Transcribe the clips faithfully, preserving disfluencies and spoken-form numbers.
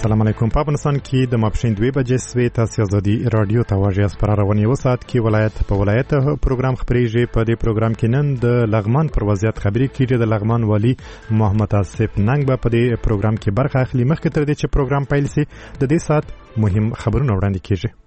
السلام علیکم. په افغانستان کې د ماپښین دوه بجې سوي تاسو ازادي رادیو ته واجی اس پر رواني وسات کې ولایت په ولایت پروګرام خبريږي. په دې پروګرام کې نن د لغمان پر وضعیت خبري کیږي. د لغمان والی محمد آصف ننګ به په دې پروګرام کې برخه اخلي. مخکې تر دې چې پروګرام پیل شي د دې سات مهم خبرونه وړاندې کیږي.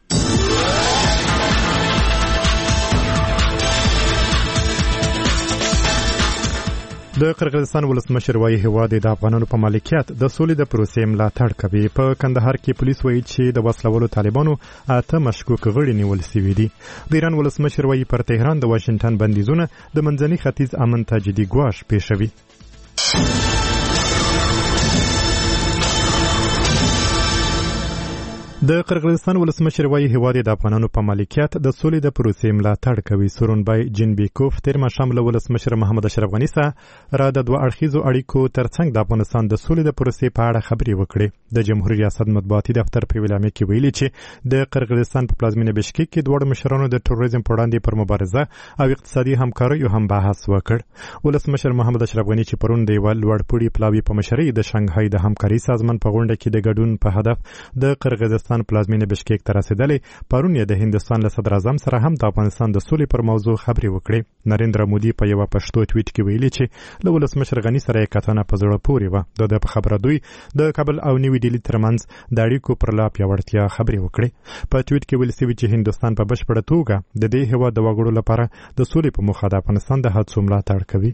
د قرغیزستان ولسمشر وایي هیواد د افغانانو په مالکیت د سولې د پروسې ملاتړ کوي. په کندهار کې پولیس وایي چې د وسلوالو طالبانو اته مشکوک غړي نیول شوي دي. د ایران ولسمشر وایي پر تهران د واشنگټن بندیزونه د منځني ختیځ امن ته جدي ګواښ پیښوي. د قرغیزستان ولسمشر وایي هیواد د افغانانو په مالکیت د سولې د پروسې ملاتړ کوي. سورونبای جنبیکوف تیر ماښام له ولسمشر محمد اشرف غني سره را د دوه اړخیزو اړیکو ترڅنګ د افغانستان د سولې د پروسې په اړه خبرې وکړې. د جمهوریت ریاست مطبوعاتي دفتر په اعلامیه کې ویلي چې د قرغیزستان په پلازمینه بشکیک کې دواړو مشرانو د تروریزم په وړاندې پر مبارزه او اقتصادي همکاریو هم بحث وکړ. ولسمشر محمد اشرف غني چې پرون د یو لوړپوړي پلاوي په مشرۍ د شانګهای د همکاري سازمان په غونډه کې د ګډون په هدف د قرغیزستان پلازمینه بشکیک ته رسیدلې. پرون یې د هندستان له صدر اعظم سره هم د افغانستان د سولې پر موضوع خبرې وکړې. نریندرا مودي په یو پښتو ټویټ کې ویلي چې له ولسمشر غني سره یې کتنه په زړه پورې و. د په خبره دوی د کابل او نیو ډیلی ترمنځ د اړیکو پر لا پیاوړتیا خبرې وکړې. په ټویټ کې ویل شوی چې هندستان په بشپړه توګه د دې هیواد د وګړو لپاره د سولې په موخه د افغانستان د هڅو ملاتړ کوي.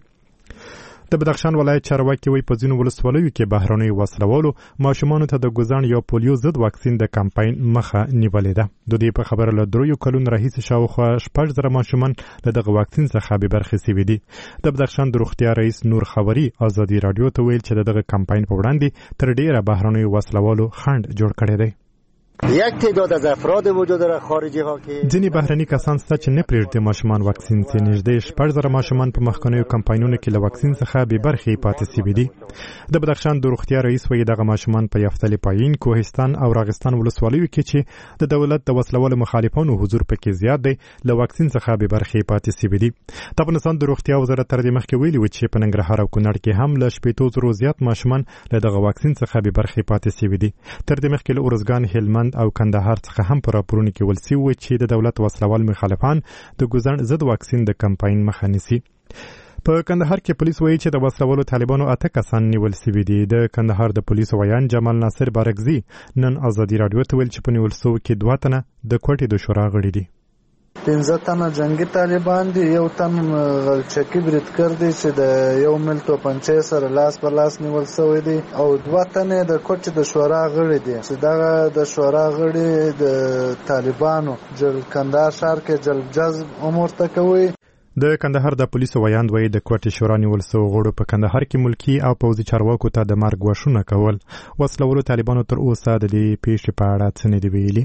د بدخشان ولایت چارواکي وایي په ځینو ولسوالیو کې بهرنیو وسلوالو ماشومانو ته د ګوزان یا پولیو ضد واکسین د کمپاین مخه نیولې ده. د دې په خبره له دریو کلونو راهیسې شاوخوا شپږ زره ماشومان له دغه واکسین څخه بې برخې شوي دي. د بدخشان د روغتیا رئیس نور خوري ازادي رادیو ته ویل چې دغه کمپاین په وړاندې تر ډیره بهرنیو وسلوالو خنډ جوړ کړی دی. یک تعداد از افراد وجود داره خارجی ها که ځینې بهرني کسان سته چې نه پرېږدي ماشومان واکسین شي. نږدې شپږ زره ماشومان په مخکنیو کمپاینونو کې له واکسین څخه بې برخې پاتې شوي دي. د بدخشان د روغتیا رئیس وایي دغه ماشومان په یفتل پایین، کوهستان او راغستان ولسوالیو کې چې د دولت د وسلوالو مخالفانو حضور پکې زیات دی له واکسین څخه بې برخې پاتې شوي دي. د افغانستان د روغتیا وزارت تر دې مخکې ویلي و چې په ننګرهار او کونړ کې هم له شپېتو زرو زیات ماشومان له دغه واکسین څخه بې برخې پاتې شوي دي. تر دې مخکې له ارزګان، هلمند او کندهار څخه هم پر راپورونو کې ولسی و چې د دولت وسلوال مخالفان د ګوزن ضد واکسین د کمپاین مخه نیسي. په کندهار کې پولیس وایي چې د وسلوالو طالبانو اته کسان نیول شوي دي. د کندهار د پولیسو ویان جمال ناصر بارکزي نن ازادي رادیو ته ویل چې په نیول شوو کې دوه تنه د کوټې د شورا غړي دي. پنځه تنه جنگي طالبان دي، یو تن غلچکی بریدګر دی چې د یو مل توپنچې سره لاس په لاس نیول شوی دی، او دوه تنه د کوټې د شورا غړي دي چې دغه د شورا غړي د طالبانو جل کندهار ښار کې جلب جذب امور ته کوي. د کندهار د پولیسو ویاند وایي د کوټې شورا نیول شوو غړو په کندهار کې ملکي او پوځي چارواکو ته د مرګ ګواښونه کول. وسلوالو طالبانو تر اوسه د دې پیښې په اړه څه نه دي ویلي.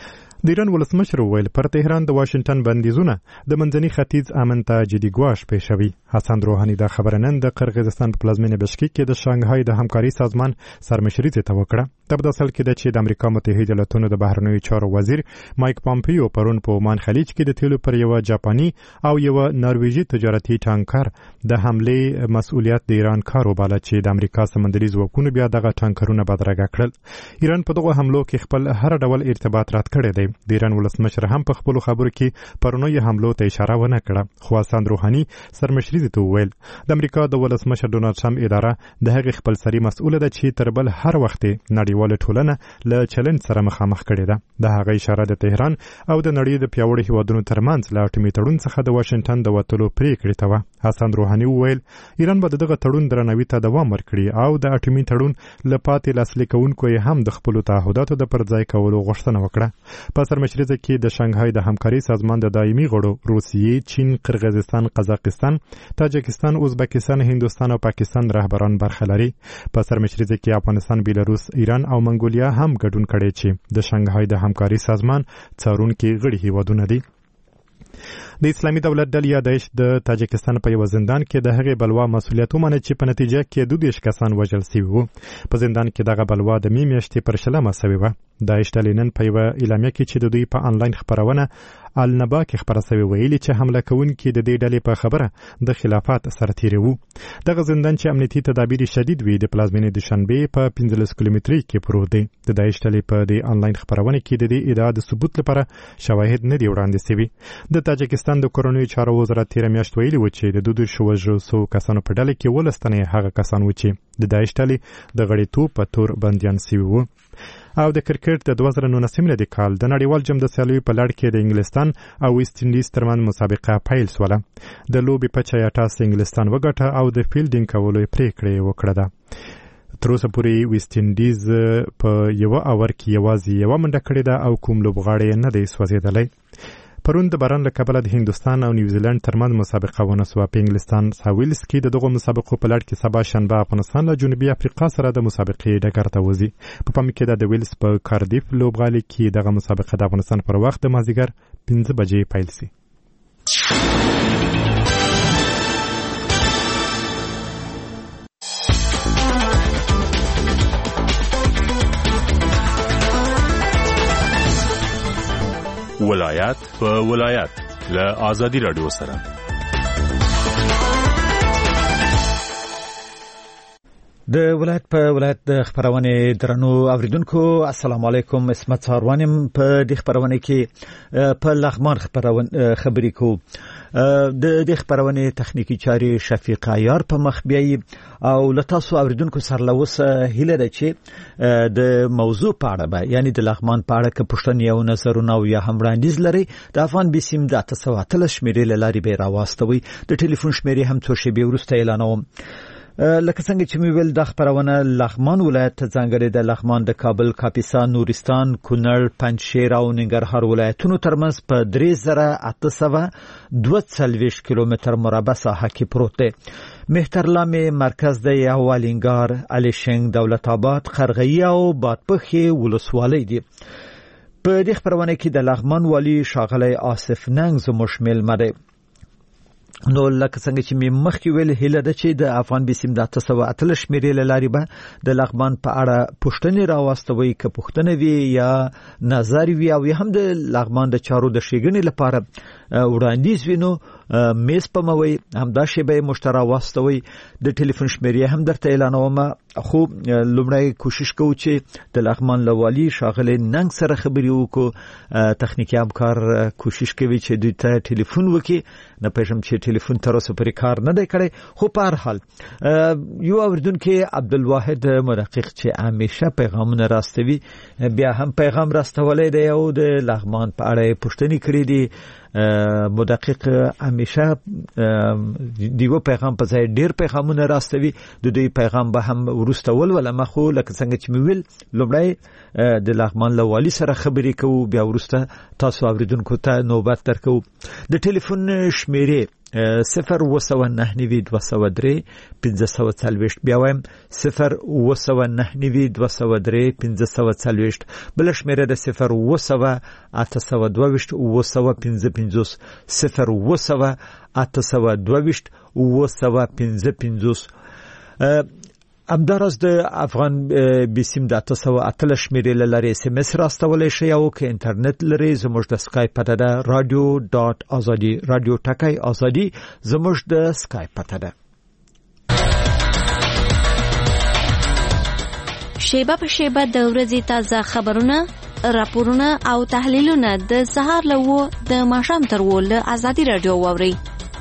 د ایران ولسمشر وویل پر تهران د واشنگټن بندیزونه د منځني ختیځ امن ته جدي ګواښ پیښوي. حسن روحاني دا خبره نن د قرغیزستان په پلازمینه بشکیک کې د شانګهای د همکاري سازمان سرمشري ته وکړه. د په اصل کې د چې د امریکا متحده ایالاتونو د بهرنیو چارو وزیر مایک پامپیو پرون په عمان خلیج کې د تیلو پر یو جاپاني او یو نرویجي تجارتي ټانکر د حمله مسؤلیت د ایران کار وباله چې د امریکا سمندري ځواکونو بیا دغه ټانکرونه بدرګه کړل. ایران په دغه حملو کې خپل هر ډول ارتباط رد کړی دی. د ایران ولسمشر هم په خپل خبرو کې پرونی حملو ته اشاره ونه کړه، خو حسن روحاني سرمشري ته وویل د امریکا د ولسمشر ډونالد ټرمپ اداره د هغې خپلسري مسؤله ده چې تر بل هر وخت نړیواله ټولنه له چلنج سره مخامخ کړې ده. د هغې اشاره د تهران او د نړۍ د پیاوړو هیوادونو ترمنځ له اټومي تړون څخه د واشنګټن د وتلو پریکړې ته وه. حسن روحاني وویل ایران به دغه تړون درناوي ته دوام ورکړي او د اټومي تړون له پاتې لاسلیک کوونکو یې هم د خپلو تعهداتو د پرځای کولو غوښتنه وکړه. په سرمشري کې د شانګهای د همکاري سازمان د دایمي غړو روسیې، چین، قرغیزستان، قزاقستان، تاجکستان، ازبکستان، هندوستان او پاکستان رهبران برخه لري. په سرمشري کې افغانستان، بیلاروس، ایران او منګولیا هم ګډون کړي چې د شانګهای د همکاري سازمان څارونکي غړي هیوادونه دي. د اسلامي دولت ډلې داعش د تاجکستان په یو زندان کې د هغې بلوا مسؤلیت ومنه چې په نتیجه کې دوه دیرش کسان وژل شوي وو. په زندان کې دغه بلوا د مې میاشتې پر شلمه شوې وه. داعش ډلې نن په یوه اعلامیه کې چې د دوی په انلاین خپرونه النبا کې خبره سوي ویلي چې حمله کوونکي د دې ډلې په خبره د خلافات سرتیری وو. دغه زندان چې امنیتي تدابیر شدید وي د پلازمینې دوشنبه په پنځلس کیلومتري کې پروت دی. د داعش ډلې په دې انلاین خبرونه کې د دې ادعا د ثبوت لپاره شواهد نه دی وړاندې شوي. د تاجکستان د کورنیو چارو وزارت تیر میاشت ویلي و چې د دوه شوجو سو کسانو په ډله کې ولستنې هغه کسان و چې د داعش ډلې د غړیتوب په تور بندیان شوي وو. او د کرکټ د دوه زره نولسم میلادي کال د نړیوال جام د سیالیو په لړ کې د انګلستان او ویسټ انډیز ترمنځ مسابقه پیل شوله. د لوبې په چا ټاس انګلستان وګټه او د فیلډینګ کولو پریکړه وکړه ده. تر اوسه پورې ویسټ انډیز په یو اور کې یوازې یو منډه کړې ده او کوم لوبغاړی نه دی سوځېدلی. پرون د باران له کبله د هندوستان او نیوزیلند ترمنځ مسابقه ونه سوه. په انګلستان ساویلز کې د دغو مسابقو په لړ کې سبا شنبه افغانستان له جنوبي افریقا سره د مسابقې ډګر ته وځي. په پام کې ده د ویلز په کاردیف لوبغالي کې دغه مسابقه د افغانستان پر وخت د مازدیګر پنځه بجې پیل شي. ولایت په ولایت له آزادی رادیو سره د ولایت په ولایت د خبرونه درنو اوریدونکو السلام علیکم. اسمت ساروانم په دې خبرونه کې په لغمان خبرونه خبرې کو. د دې خبرونه تخنیکی چاري شفیق عیار په مخ بیاي او لتاسو اوریدونکو سره لوس هله ده چې د موضوع په اړه به یعنی د لغمان په اړه کې پښتني او نظرونه او یا هم وړاندیز لري د افغان بسیم د تاسو اتل شمیرې لاري به راوستوي. د ټلیفون شمیرې هم څو شی به ورسته اعلانوم. لکه څنګه چې مې ویل د خبرونه لغمان ولایت ځانګړي د لغمان د کابل، کاپیسا، نورستان، کونړ، پنجشیر او ننګرهار ولایتونو ترمنځ په درې زره اته سوه دوه څلوېښت کیلومتر مربع ساحه کې پروت دی. مهترلام مرکز د یاوالینګار، الیشنګ، دولت آباد، خرغی او بادپخې ولسوالۍ دي. په دې خبرونه کې د لغمان والی شاغلی آصف ننګ زموږ میلمه دی. نو لکه څنګه چې مې مخکې ویل هله ده چې د افغان بسیم د اته سوه اتلس شمیرې له لارې به د لغمان په اړه پوښتنې راواستوي. که پوښتنه وي یا نظر وي او یا هم د لغمان د چارو د ښېګڼې لپاره وړاندیز وي نو میز په موي همدا شی به مشترا واستوي. د ټلیفون شمیرې هم درته اعلانوم. خو لومړی کوشش کوو چې د لغمان لوالي شاغله ننګ سره خبرې وکړو. تخنیکی همکار کوشش کوي چې دوی ته ټلیفون وکړي. نه پېژم چې ټلیفون تر اوسه پرې کار نه دی کړی. خو په هر حال یو اوریدونکو عبدالواحد محقق چې همیشه پیغامونه راستوي بیا هم پیغام راستولې دی او د لغمان په اړه پوښتنې کړې دي. مدقق همیشه دیو پیغام په ځای ډیر پیغامونه راستوي. د دوی پیغام به هم ورسته ول مخو لکه څنګه چې ویل لومړی د لغمان لوالي سره خبرې کوو بیا ورسته تاسو اوریدونکو ته نوبت درکو. د ټلیفون شمیرې صفر وسوه نهه نوي دوه سوه درې پنځه سوه څلوېښت بیا وایم صفر وسوه نهه نوي دوه سوه درې پنځه سوه څلوېښت. بل شمیره د صفر وسوه اته سوه دوه ویشت اوه سوه پنځه پنځوس صفر وسوه اته سوه دوه ویشت اوه سوه پنځه پنځوس. همداراز د افغان بسیم د اته سوه اتلس شمیرې له لارې اس ام اس راستولی شئ او که انټرنیټ لرئ زموږ د سکایپ پته ده رادیو ډاټ ازادي رادیو ټکی ازادي زموږ د سکایپ پته ده. شیبه په شیبه د ورځې تازه خبرونه، راپورونه او تحلیلونه د سهار له وو د ماښام تر وو له ازادي رادیو واورئ.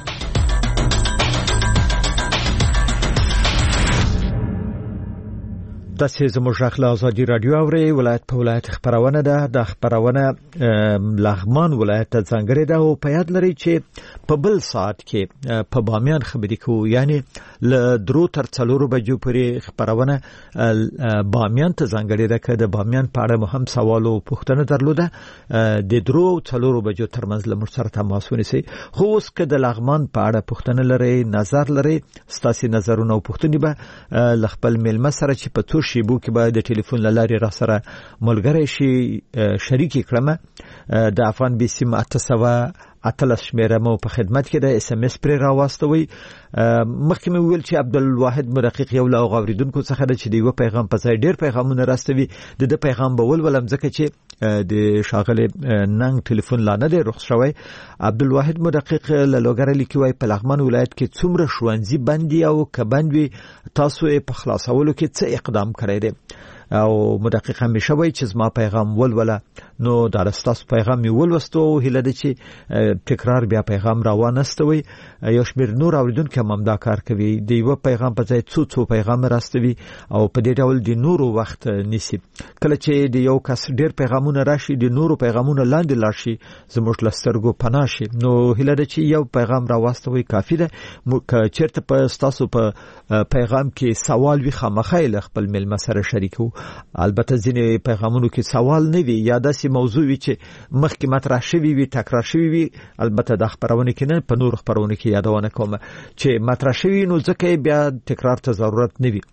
تاسو زموږ غږ ازادي رادیو اورئ. ولایت په ولایت خبرونه ده. د خبرونه لغمان ولایت ته ځانګړې ده او په یاد لري چې په بل ساعت کې په بامیان خبرې کوو. یعنی ل درو تر څلورو بجو پورې خبرونه بامیان ته ځانګړې ده. که د بامیان په اړه هم سوال او پوښتنه درلوده د درو څلورو بجو ترمنځ له موږ سره تماس ونیسئ. خو اوس که د لغمان په اړه پوښتنه لرئ، نظر لرئ، ستاسو نظرونه او پوښتنې به ل خپل میلمه سره چې په تو شیبو کې به د ټلیفون لارې را سره ملګری شي شریک کړم. د افغان بي سیم اته سوه اتلس شمیره مو په خدمت کې د اس ام اس پر راوستوي. مخکې مې ویل چې عبدالواحد مرقیق یو له غوریدونکو څخه د چې دی پیغام په ځای ډیر پیغامونه راستوي. د د پیغام بول ولم ځکه چې د شاغله ننګ ټلیفون لا نه دی رخص شوی. عبدالواحد مرقیق له لوګر لیکي وای په لغمان ولایت کې څومره شوانځي بندي او کبندوي تاسو په خلاصولو کې څه اقدام کړی دی؟ او مدقق همیشه وای چې زما پیغام ولوله نو دا رستاس پیغام ولوستو هله د چې تکرار بیا پیغام راوانستوي. یو شمیر نور اوریدونکو هم دا کار کوي دی و پیغام په ځای څو څو پیغام راستوي او په دې ډول د نورو وخت نیسي. کله چې د یو کس ډیر پیغامونه راشي د نورو پیغامونه لاندې لاړ شي زموږ لسترګو پناه شي نو هله د چې یو پیغام راوستوي کافی ده. ک چیرته په تاسو په پیغام کې سوال وي خامخا له خپل مل مسره شریکو. البته ځینې پیغامونو کې سوال نه وي یا داسې موضوع وي چې مخکې مطرح شوی وي تکرار شوی وي. البته د خبرونه کې نه په نور خبرونه کې یادونه کوم چې مطرح شوی نو ځکه بیا تکرار ته ضرورت نه وي.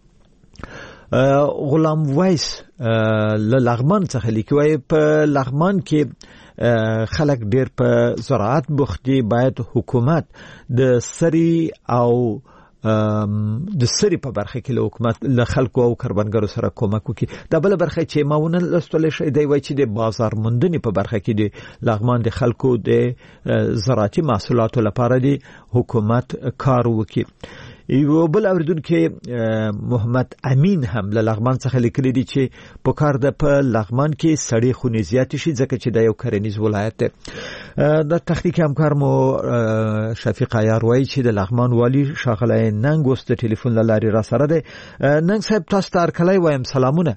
غلام وایس له لغمان څخه لیکوي په لغمان کې خلک ډیر په زراعت بوخت دي. باید حکومت د سری او د سری په برخه کې له حکومت له خلکو او کاربنګرو سره کومک وکړي. د بل برخه چې ماونه لستل شي دی وای چې د بازار موندنې په برخه کې د لغمان د خلکو د زراعتي محصولاتو لپاره دی حکومت کار وکړي. یو بل اوریدونکو محمد امین هم له لغمان څخه لیکلی دی چې په کار د په لغمان کې سړی خونې زیات شي ځکه چې د یو کرنیز ولایت دی. د تخنیکی همکار مو شفیق عیار وایي چې د لغمان والی شاغله ننګ اوس د ټلیفون له لارې را سره دی. ننګ صاحب تاسو ته هرکلی وایم سلامونه.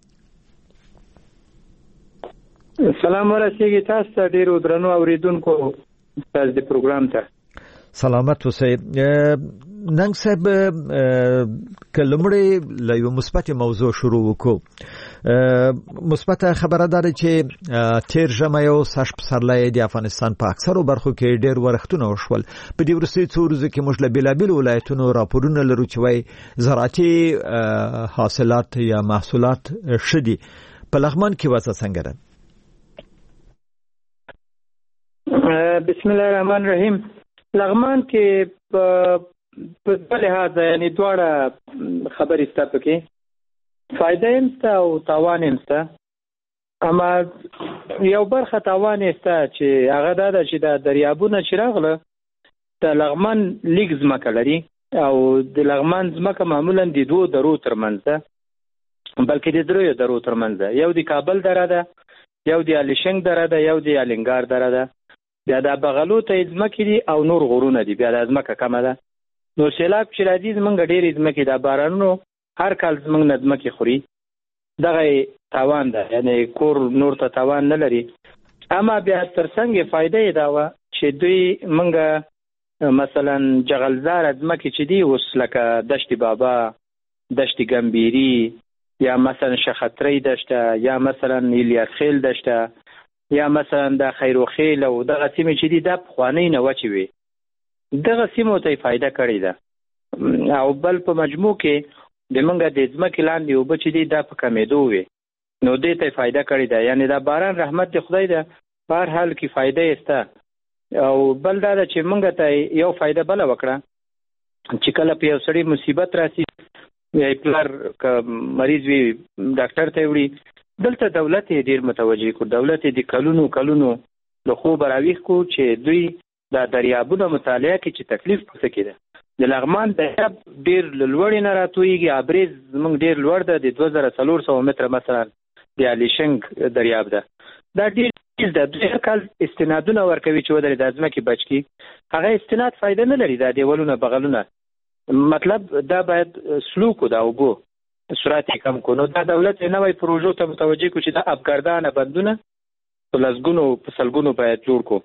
سلام ورسیږي تاسو ته ډیرو درنو اوریدونکو تاسو د پروګرام ته سلامت اوسئ. ننګ صاحب کلمړې له یو مثبت موضوع شروع وکړو. مثبت خبره ده چې تیر ژمه یو سش پسرلی د افغانستان په اکثرو برخو کې ډیر ورښتونه وشول. په دې وروستیو څو ورځو کې موږ له بیلابیلو ولایتونو راپورونه لرو چې وایي زراعتي حاصلات یا محصولات ښه دي. په لغمان کې وضع څنګه ده؟ بسم الله الرحمن الرحیم. لغمان کې په په لحاظ یعنی دواړه خبرې ستا پکې فائدې هم ستا او تاوان هم ستا. اما یو برخه تاوان یې ستا چې هغه دا ده چې دا دریابونه چې راغله د لغمان لیک ځمکه لري او د لغمان ځمکه معمولا د دوو درو ترمنځ ده بلکې د دریو درو ترمنځ ده. یو د کابل دره ده یو د الیشنګ دره ده یو د الینګار دره ده. بیا د بغلو ته ځمکې دي او نور غرونه دي. بیا د ځمکه کمه ده. نو سیلاب چې راځي زمونږ ډېرې ځمکې د بارانونو هر کال زمونږ نه ځمکې خوري. دغه تاوان ده یعنی کور نور ته تاوان نه لري. اما بیا تر څنګ فایده یې دا وه چې دوی مونږ مثلا جغلزار ځمکې چې دي اوس لکه دشت بابا دشت ګمبیري یا مثلا شخطرۍ دشته یا مثلا الیاس خیل دشته یا مثلا د خیروخیل او دغه سیمې چې دي دا پخوانۍ نه وچې وي. دغه سیمو ته یې فایده کړې ده. او بل په مجموع کې د موږ د ځمکې لاندې اوبه چې دي دا په کمېدو وي نو دې ته یې فایده کړې ده. یعنې دا باران رحمت د خدای ده په هر حال کې فایده یې شته. او بل دا ده چې موږ ته یو فایده بله وکړه چې کله په یو سړي مصیبت راسي یا پلار که مریض وي ډاکټر ته وړي دلته دولت یې ډېر متوجه کړو. دولت یې د کلونو کلونو له خوبه راویښ کړو چې دوی دا دریابونه مطالعه کړي چې تکلیف پسې کې ده. د لغمان دریاب ډېر له لوړې نه راتویږي. ابریز زموږ ډېر لوړ ده د دوه زره څلور سوه متره مثلا د الیشنګ دریاب ده. دا ډېر تیز ده. دوی هر کال استنادونه ورکوي چې ودرې د ځمکې بچ کړي. هغه استناد فایده نه لري. دا دیوالونه بغلونه مطلب دا باید سلوک د اوبو سرعت کم کو. نو دا دولت نوې پروژو ته متوجه کو چې دا افګردانه بندونه په لسګونو په سلګونو باید جوړ کو.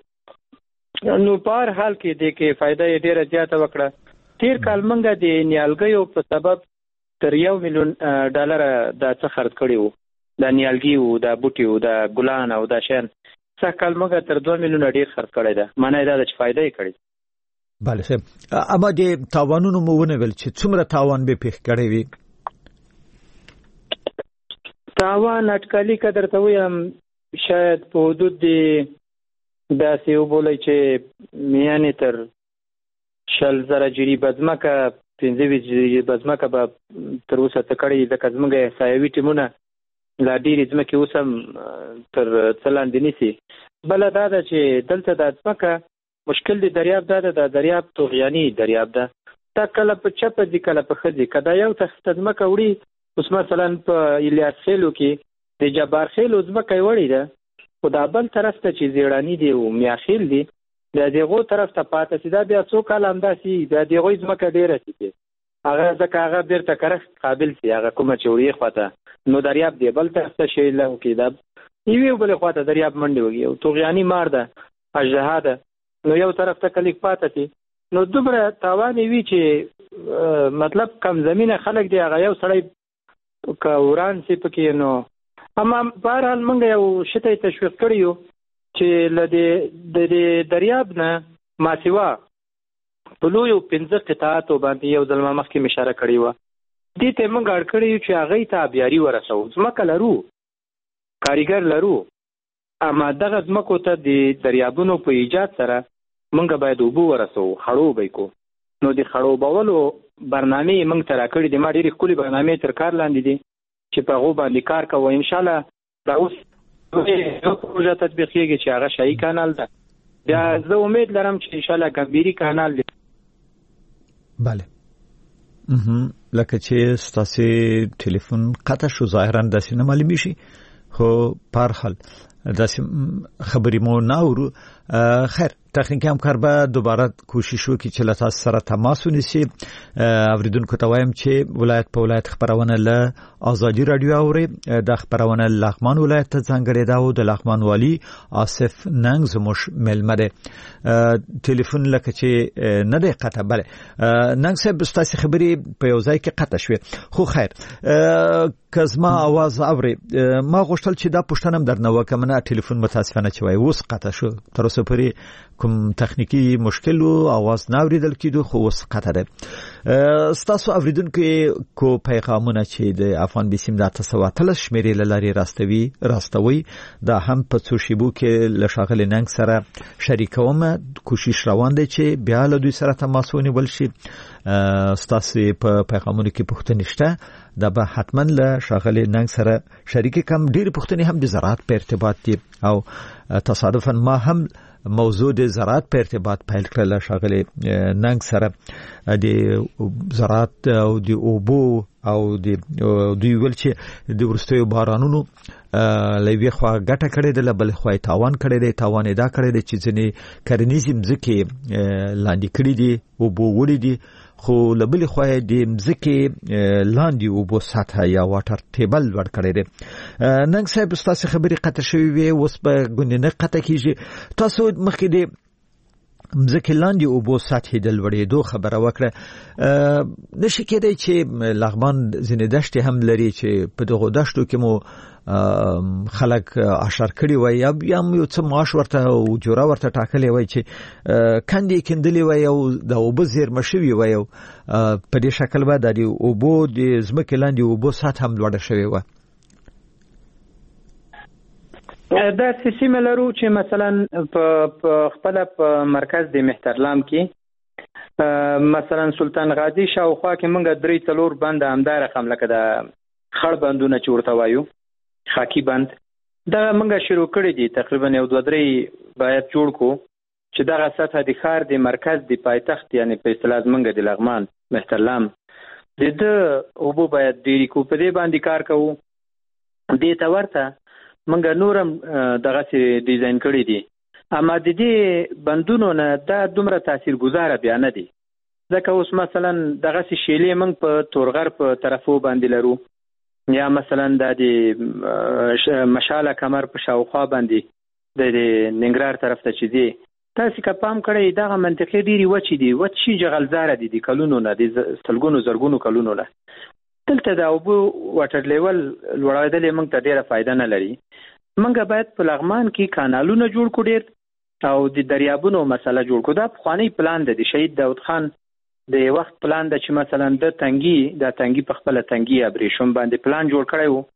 نو په هر حال کې د کې فایده یې ډیره زیاته وکړه. تیر کال منګه د نیالګیو په سبب تر یو میلیون ډالر د څه خرڅ کړي وو. د نیالګي وو د بوټي وو د ګلان او د شین څه کال منګه تر دوه میلیون ډیر خرڅ کړي ده. معنی دا چې فایده یې کړي. بله صاحب. اما د تاوانونو مو ونه ویل چې څومره تاوان به پیښ کړی وي؟ تاوان اټکلي که درته ویم شاید په حدود د داسې وبولئ چې میانې تر شل زره جریبه ځمکه پنځه ویشت جریبه ځمکه به تر اوسه څه کړې، ځکه زموږ احصایوي ټیمونه لا ډېرې ځمکې اوس هم تر څه لاندې نیسي. بله دا ده چې دلته دا ځمکه مشکل د دریاب دا ده، دا دریاب طغیاني دریاب ده، دا کله په چپه ځي کله په ښه ځي. که دا یو تخته ځمکه وړي، اوس مثلا په الیاس خیلو کې د جبار خیلو ځمکه یې وړې ده، خو دا بل طرف ته چې زیړاني دی او میاخیل دی بیا د هغو طرف ته پاته سي، دا بیا څو کاله همداسې بیا د هغوی ځمکه ډېره سي هغه، ځکه هغه بېرته کرښت قابل سي، هغه کومه چې وړې خوا ته نو دریاب دی بل طرف ته شي له کې دا یوې او بلې خوا ته دریاب منډې وږي او طغیاني مار ده، اژدها ده، نو یو طرف ته کلیک پاته سي، نو دومره تاوان وي چې مطلب کم زمینه خلک دی هغه یو سړی که وران سي پکې. نو اما بهرحال موږ یو شی ته تشویق کړی یو چې له د دریاب نه ماسیوا په لویو پنځه قطعاتو باندې یو ځل ما مخکې اشاره کړې وه، دې ته موږ اړ کړی یو چې هغوی ته آبیاري ورسوو. ځمکه لرو، کاریګر لرو، اما دغه ځمکو ته د دریابونو په ایجاد سره موږ باید اوبه ورسوو، خړوبی کو. نو د خړوبولو برنامې موږ ته راکړي دي، ما ډېرې ښکلې برنامې تر کار لاندې دي چې په هغو باندې کار کوو. انشاءالله دا اوس یو پروژه تطبیق کېږي چې هغه شاهي کانال ده، بیا زه امید لرم چې انشاءالله ګمبیري کانال دی. بله لکه چې ستاسې ټلیفون قطع شو، ظاهرا داسې نه معلومیږي، خو په هر حال داسې خبرې مو نه اورو. خیر تخنیکی همکار به دوباره کوشش وکړي چې له تاسو سره تماس ونیسي. اوریدونکو ته وایم چې ولایت په ولایت خبرونه له آزادي رادیو اوري. د خبرونه لغمان ولایت ته ځانګړې ده او د لغمان والی آصف ننګ زموږ مېلمه دی. ټلیفون لکه چې نه دی قطع. بله ننګ صاحب ستاسې خبرې په یو ځای کې قطع شوې، خو خیر که زما اواز اوري ما غوښتل چې دا پوښتنه هم درنه وکړم. نه ټلیفون متاسفانه چې وایي اوس قطع شو، تر اوسه پورې کوم تخنیکی مشکل و اواز نه اوریدل کېدو، خو اوس قطع ده. ستاسو اوریدونکو کو پیغامونه چې د افغان بیسیم د اته سوه اتلس شمېرې له لارې راستوي راستوي دا هم په څو شیبو کې له ښاغلي ننګ سره شریکوم. کوشش روان دی چې بیا له دوی سره تماس ونیول شي. ستاسو په پیغامونو کې پوښتنې شته، دا به حتما له ښاغلي ننګ سره شریک کم. ډېرې پوښتنې هم د زراعت په ارتباط دي او تصادفا ما هم موضوع د زراعت په ارتباط پیل کړل ښاغلي ننګ سره، د زراعت او د اوبو او د دوی ول چې د ورستیو بارانونو لوی خوا ګټه کړې ده، بل خو تاوان کړی دی. تاوان دا کړی دی چې ځینې کرنیزې مځکې لاندې کړي دي، اوبو وړي دي، خو لبل خو د مځکې لاندې اوبو سطح یا واټر ټیبل لوړ کړی دی. ننګ صاحب ستاسو خبرې قطع شوې وي، اوس به ګوندې نه قطع کېږي. تاسو مخکې د مځکې لاندې اوبو سطحې د لوړېدو خبره وکړه. نشي کېدی چې لغمان ځینې دښتې هم لري چې په دغو دښتو کې مو خلک اشر کړي وای یا هم یو څه معاش ورته او جوړه ورته ټاکلې وای چې کندې کندلې وای او د اوبو زیرمه شوي وای او په دې شکل به د اوبو د ځمکې لاندې اوبو سطح هم لوړه شوې وه. دا سیمه لرو چې مثلا په خپل په مرکز د مهترلام کې مثلا سلطان غازی شاوخوا کې موږ درې څلور بند همدا رقم لکه د خړ بندونه چې ورته وایو خاکی بند دا موږ شروع کړی دي، تقریبا یو دوه درې باید جوړ کو چې دغه سطح د ښار د مرکز د پایتخت یعنی په اصطلاح موږ د لغمان مهترلام د د اوبو باید ډېرې کو، په دې باندې کار کوو. دې ته ورته موږ نورم دغه سي ډیزاین کړی دي، اما د دې بندونو نه دا دومره تاثیرګذاره بیا نه دي، ځکه اوس مثلا دغه سي شیلې موږ په تورغر په طرفو باندې لرو، یا مثلا د مشاله کمر په شاوخوا باندې د ننګرهار طرف ته چې دی. تاسو که پام کړئ دغه منطقې ډېرې وچې دي، وچې جغلزاره دي د کلونو نه، د سلګونو زرګونو کلونو نه. دلته د اوبو واټر لیول لوړېدل موږ ته ډېره فایده نه لري. موږ باید په لغمان کې کانالونه جوړ کړو ډېر او د دریابونو مسله جوړ کړو. دا پخوانی پلان دی د شهید داود خان د وخت پلان دی چې مثلا د تنګي د تنګي په خپل تنګي ابریشم باندې پلان جوړ کړی وو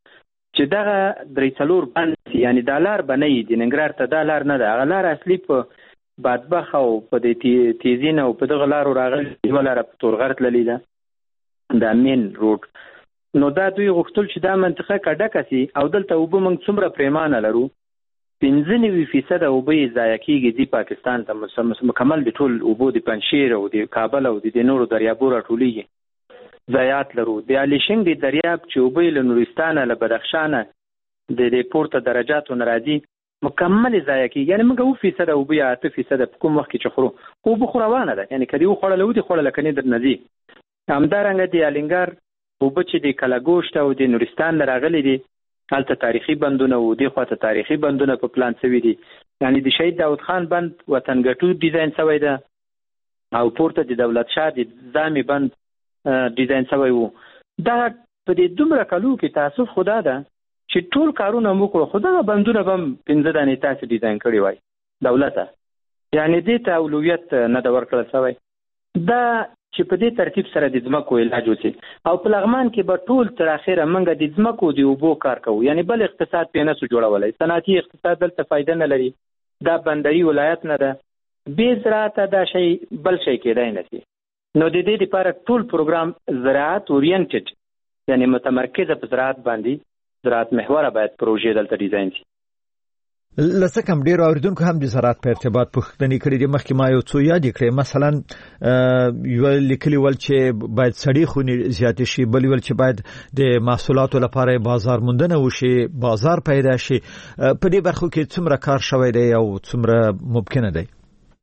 چې دغه درې څلور بند یعنی دا لار به نه وي د ننګرهار ته دا لار نه ده. هغه لار اصلي په بادبخ او په دې تیزین او په دغه لارو راغلې یوه لاره په تورغر تللې ده دا مین روډ. نو دا دوی غوښتل چې دا منطقه که ډکه سي او دلته اوبه موږ څومره پریمانه لرو پنځه نوي فیصده اوبه یې ضایع کېږي ځي پاکستان ته مکمل د ټول اوبو د پنجشیر او د کابل او د نورو دریابو راټولېږي ضایعات لرو. د الیشنګ د دریاب چې اوبه یې له نورستانه له بدخشانه د دې پورته درجاتو نه راځي مکمل ضایع کېږي. یعنې موږ اوه فیصده اوبه یا اته فیصده په کوم وخت کې چې خورو اوبه خو روانه ده یعنې که دې وخوړله ودې خوړله که نه در نه ځي. همدارنګه د الینګار اوبه چې د کلاګوشت او د نورستان نه راغلي دي هلته تاریخي بندونه و دې خواته تاریخي بندونه په پلان شوي دي. یعنې د شهید داود خان بند وطن ګټو ډیزاین شوی ده او پورته د دولت شاه د ځامې بند ډیزاین شوی و. دا په دې دومره کلو کې تاسف خدا ده چې ټول کارونه موږ کړو خو دغه بندونه به هم پنځه دانې تاسې ډیزاین کړي وای دولته. یعنې دې ته اولویت نه ده ورکړل شوی. دا چې په دې ترتیب سره د ځمکو علاج وشي او په لغمان کې به ټول تر اخره موږ د ځمکو د اوبو کار کوو. یعنې بل اقتصاد پې نه سو جوړولی. صنعتي اقتصاد دلته فایده نه لري. دا بندري ولایت نه ده. بې زراعته دا شی بل شی کېدای نه شي. نو د دې دپاره ټول پروګرام زراعت اورینټډ یعنې متمرکزه په زراعت باندې زراعت محوره باید پروژې دلته ډیزاین شي. لڅ کم ډیر اوریدونکو هم د زراعت په ارتباط پوښتنې کړې دي. مخکې ما یو څو یاد کړې مثلا یو لیکلي ول چې باید سړې خونې زیاتې شي بل ول چې باید د محصولاتو لپاره بازار موندنه وشي بازار پیدا شي. په دې برخو کې څومره کار شوی دی او څومره ممکنه دی؟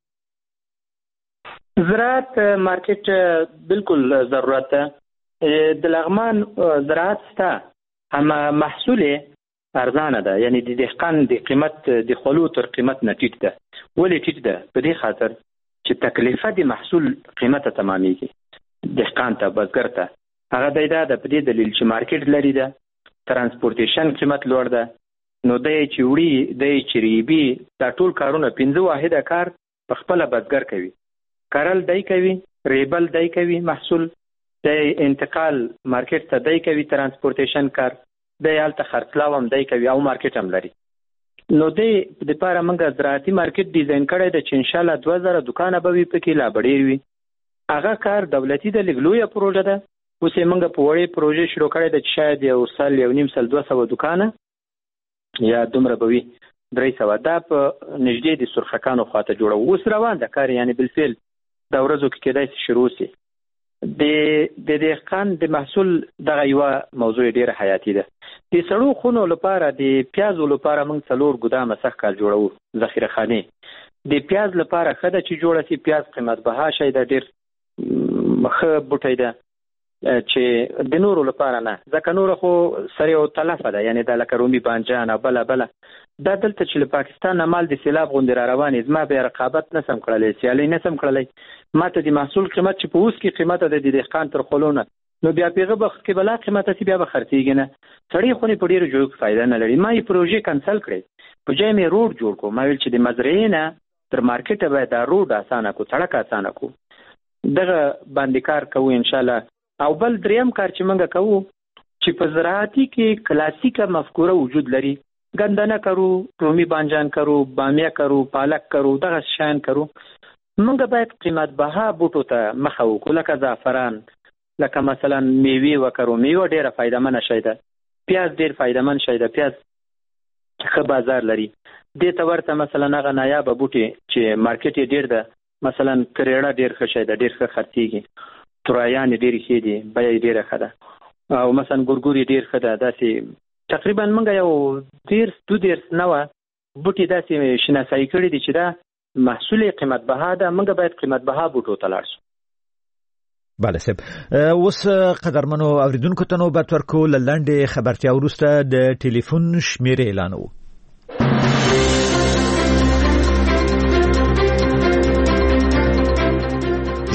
زراعت مارکیټ بالکل ضرورت ده. د لغمان زراعت ستا هم محصول ارزانه ده یعنی د دهقان د قیمت د خلو تر قیمت نه ټیټ ده. ولې ټیټ ده؟ په دې خاطر چې تکلیفه د محصول قیمته تمامیږي دهقان ته بزګر ته. هغه دی دا ده په دې دلیل چې مارکیټ لري ده ترانسپورټیشن قیمت لوړ ده. نو دی چې وړي دی چې ریبي دا ټول کارونه پنځه واحده کار په خپله بزګر کوي. کرل دی کوي ریبل دی کوي محصول دی انتقال مارکیټ ته دی کوي ترانسپورټیشن کار دی هلته خرڅلاو هم دی کوي او مارکیټ هم لري. نو دی دپاره موږ زراعتي مارکیټ ډیزاین کړی دی چې انشاءالله دوه زره دوکانه به وي پکې لا به ډېر وي. هغه کار دولتي ده لږ لویه پروژه ده. اوس یې موږ په وړې پروژې شروع کړی ده چې شاید یو سل یو نیم سل دوه سوه دوکانه یا دومره به وي درې سوه. دا په نږدې د سرخکانو خواته جوړو. اوس روان ده کار یعنې بالفعل دا ورځو کې کېدای شي شروع شي. د دهقان د محصول دغه یوه موضوع ډېره حیاتي ده. د سړو خونو لپاره د پیازو لپاره موږ څلور ګدامه سخت کال جوړو ذخیره خانې. د پیاز لپاره ښه ده چې جوړه شي. پیاز قیمت بها شی ده ډېر ښه بوټی ده چې د نورو لپاره نه ځکه نوره خو سرې او تلفه ده یعنې دا لکه رومي بانجان او بله بله دا دلته چې له پاکستان نه مال د سیلاب غوندې را روانې زما بیا رقابت نه سم کړلی سیالۍ نه سم کړلی. ما ته د محصول قیمت چې په اوس کې قیمته ده د دهقان تر خولو نه نو بیا په هغه وخت کې بلا قیمته شي بیا به خرڅېږي نه. سړې خونې په ډېرو جوړو کې فایده نه لري. ما یې پروژې کنسل کړې په جای مې روډ جوړ کړو. ما ویل چې د مزرعې نه تر مارکیټه باید دا روډ اسانه کړو سړک اسانه کړو. دغه باندې کار کوو انشاءالله. او بل دریم کار چې موږ کوو چې په زراعتي کې کلاسیکه مفکوره وجود لري. ګندنه کرو رومي بانجان کرو بامیه کرو پالک کرو دغه شیان کرو. موږ باید قیمت بها بوټو ته مخه وکړو لکه زعفران لکه مثلا میوې وکرو. میوه ډېره فایدهمنه شی ده. پیاز ډېر فایدهمن شی ده. پیاز ښه بازار لري. دې ته ورته مثلا هغه نایابه بوټي چې مارکیټ یې ډېر ده مثلا کریړه ډېر ښه شی ده ډېر ښه خرڅېږي. تورایانې ډېرې ښې دي بیه یې ډېره ښه ده. او مثلا ګورګور یې ډېر ښه ده. داسې تقریبا موږ یو دېرس دو دېرس نوه بوټي داسې شناسایي کړي دي چې دا محصول قیمت بها ده. موږ باید قیمت بها بوټو ته لاړ شو. بله صاحب اوس قدرمنو اوریدونکو ته نوبت ورکو. له لنډې خبرتیا وروسته د ټلیفون شمیرې اعلانوو.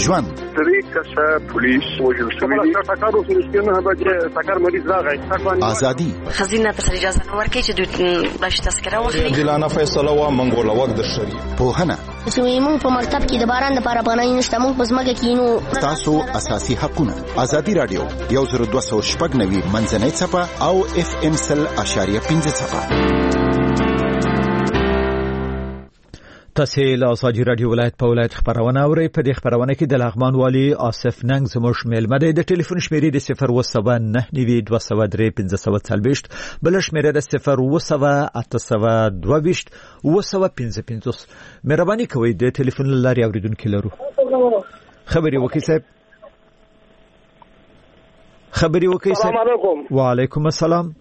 ژوند. درې کسه پولیس وژل شوي دي. ټکر وسو نه بچ ټکر مریض راغی. ازادي خزینه ته اجازه نه ورکړي چې دوی باش تذکره واخلي. دلانه فیصله وا منګول وخت د شری. پوهنه چې موږ په مکتب کې د باران د لپاره پناه نشته، موږ په ځمکه کې نو تاسو اساسي حقونه. ازادي رادیو یو زر دوه سوه شپږ نوي منځنۍ څپه او اف ام سل اشاریه پنځه څپه. تاسو له ازادي رادیو ولایت په ولایت خبرونه اورئ. په دې خبرونه کې د لغمان والي آصف ننګ زموږ میلمه دی. د ټلیفون شمیرې د صفر اووه سوه نهه نوي دوه سوه درې پنځه سوه څلوېښت، بل شمیره د صفر اووه سوه اته سوه دوه ویشت اووه سوه پنځه پنځوس. مهرباني کوئ د ټلیفون له لارې اوریدونکي لرو. خبري وکړئ صاحب. خبري وکړئ صاحب. السلام علیکم. وعلیکم السلام.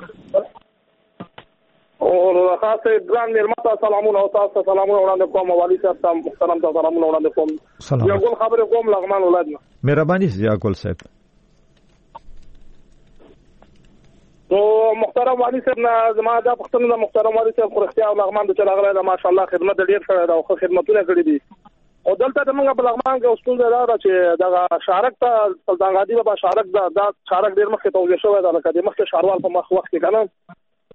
او خاصه ګران مېلمه سلامونه او تاسو سلامونه وړاندې کوم. والي صاحب ته محترم ته سلامونه وړاندې کوم. یو ګل خبره کوم لغمان ولادت. مهرباني زیا ګل صاحب. نو محترم والي صاحب نه زما د پښتنو محترم والي صاحب خورختیا او لغمان د چلاغله د ماشاءالله خدمت ډیر ښه او خدمتونه کړې دي. او دلته د موږ په لغمان کې اصول دا را چې دا شارک ته سلطان غازی بابا شارک دا د شارک ډیر مخکې توجه شوی دا لکه د مخکې شاروال په مخ وخت کې کنه.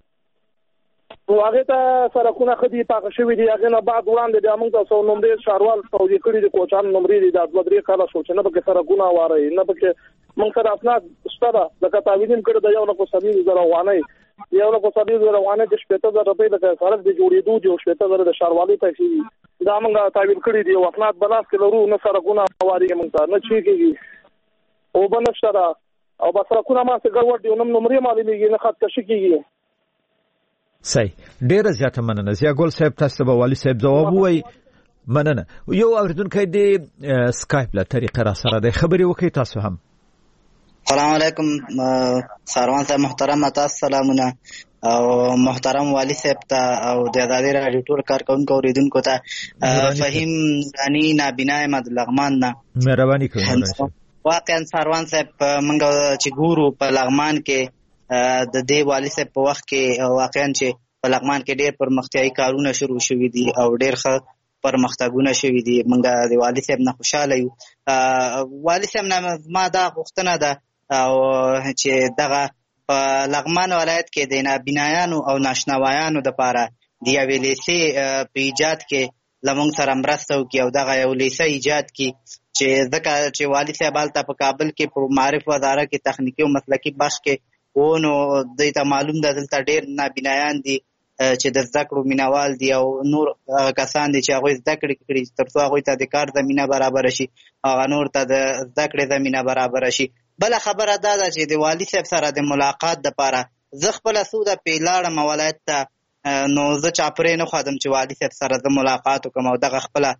نو هغه ته سرکونه خدي پاک شوی دي. هغه نه بعد وړاندې د موږ تاسو نومړي شاروال توجه کړی دي کوچان نومړي دي د دوه درې کاله شو چې نه به سرکونه واره نه به موږ سره اسناد شته لکه تعویض کړی د یو نه کو سبي زره وانه یو نه کو سبي زره وانه د شپږ زره روپۍ د سرک د جوړېدو د شپږ زره د شاروالي پیسې دا موږ تعویض کړی دي. اسناد بلاس کې لرو نه سرکونه واري موږ ته نه چی کیږي او بنشتره او بس سرکونه ما څه ګډوډ دي نو نومړي معلومیږي نه خط کشي کیږي. صحیح. ډیره زیاته مننه. زیا ګل صاحب تاسو به والي صاحب جواب وای. مننه. یو اوریدونکو د سکایپ له طریقې را سره د خبري وکي تاسو هم. السلام علیکم ساروان صاحب محترم تاسو سلامونه او محترم والي صاحب ته او د ازادي رادیو ټول کارکونکو اوریدونکو ته فهیم رانی نابینا احمد لغمان نه مهرباني کوئ. واقعا ساروان صاحب موږ چې ګورو په لغمان کې د دې والي صاحب په وخت کې واقعا چې په لغمان کې ډېر پرمختیايي کارونه شروع شوي دي او ډېر ښه پرمختګونه شوي دي. موږ د والي صاحب نه خوشاله یو. والي صاحب نه ما دا غوښتنه ده او چې دغه په لغمان ولایت کې د نابینایانو او ناشنوایانو دپاره د یوې لیسې په ایجاد کې له موږ سره مرسته وکړي او دغه یو لیسه ایجاد کړي چې ځکه چې والي صاحب هلته په کابل کې په معارف وزارت کې تخنیکي او مسلکي بخش کې و نو دوی ته معلوم ده دلته ډېر نابینایان دي چې د زده کړو مینوال دي او نور کسان دي چې هغوی زده کړې کړي تر څو هغوی ته د کار زمینه برابره شي هغه نور ته د زده کړې زمینه برابره شي. بله خبره دا ده چې د والي صاحب سره د ملاقات دپاره زه خپله څو ده پې لاړم ولایت ته نو زه چاپرې نه خواږم چې والي صاحب سره زه ملاقات وکړم او دغه خپله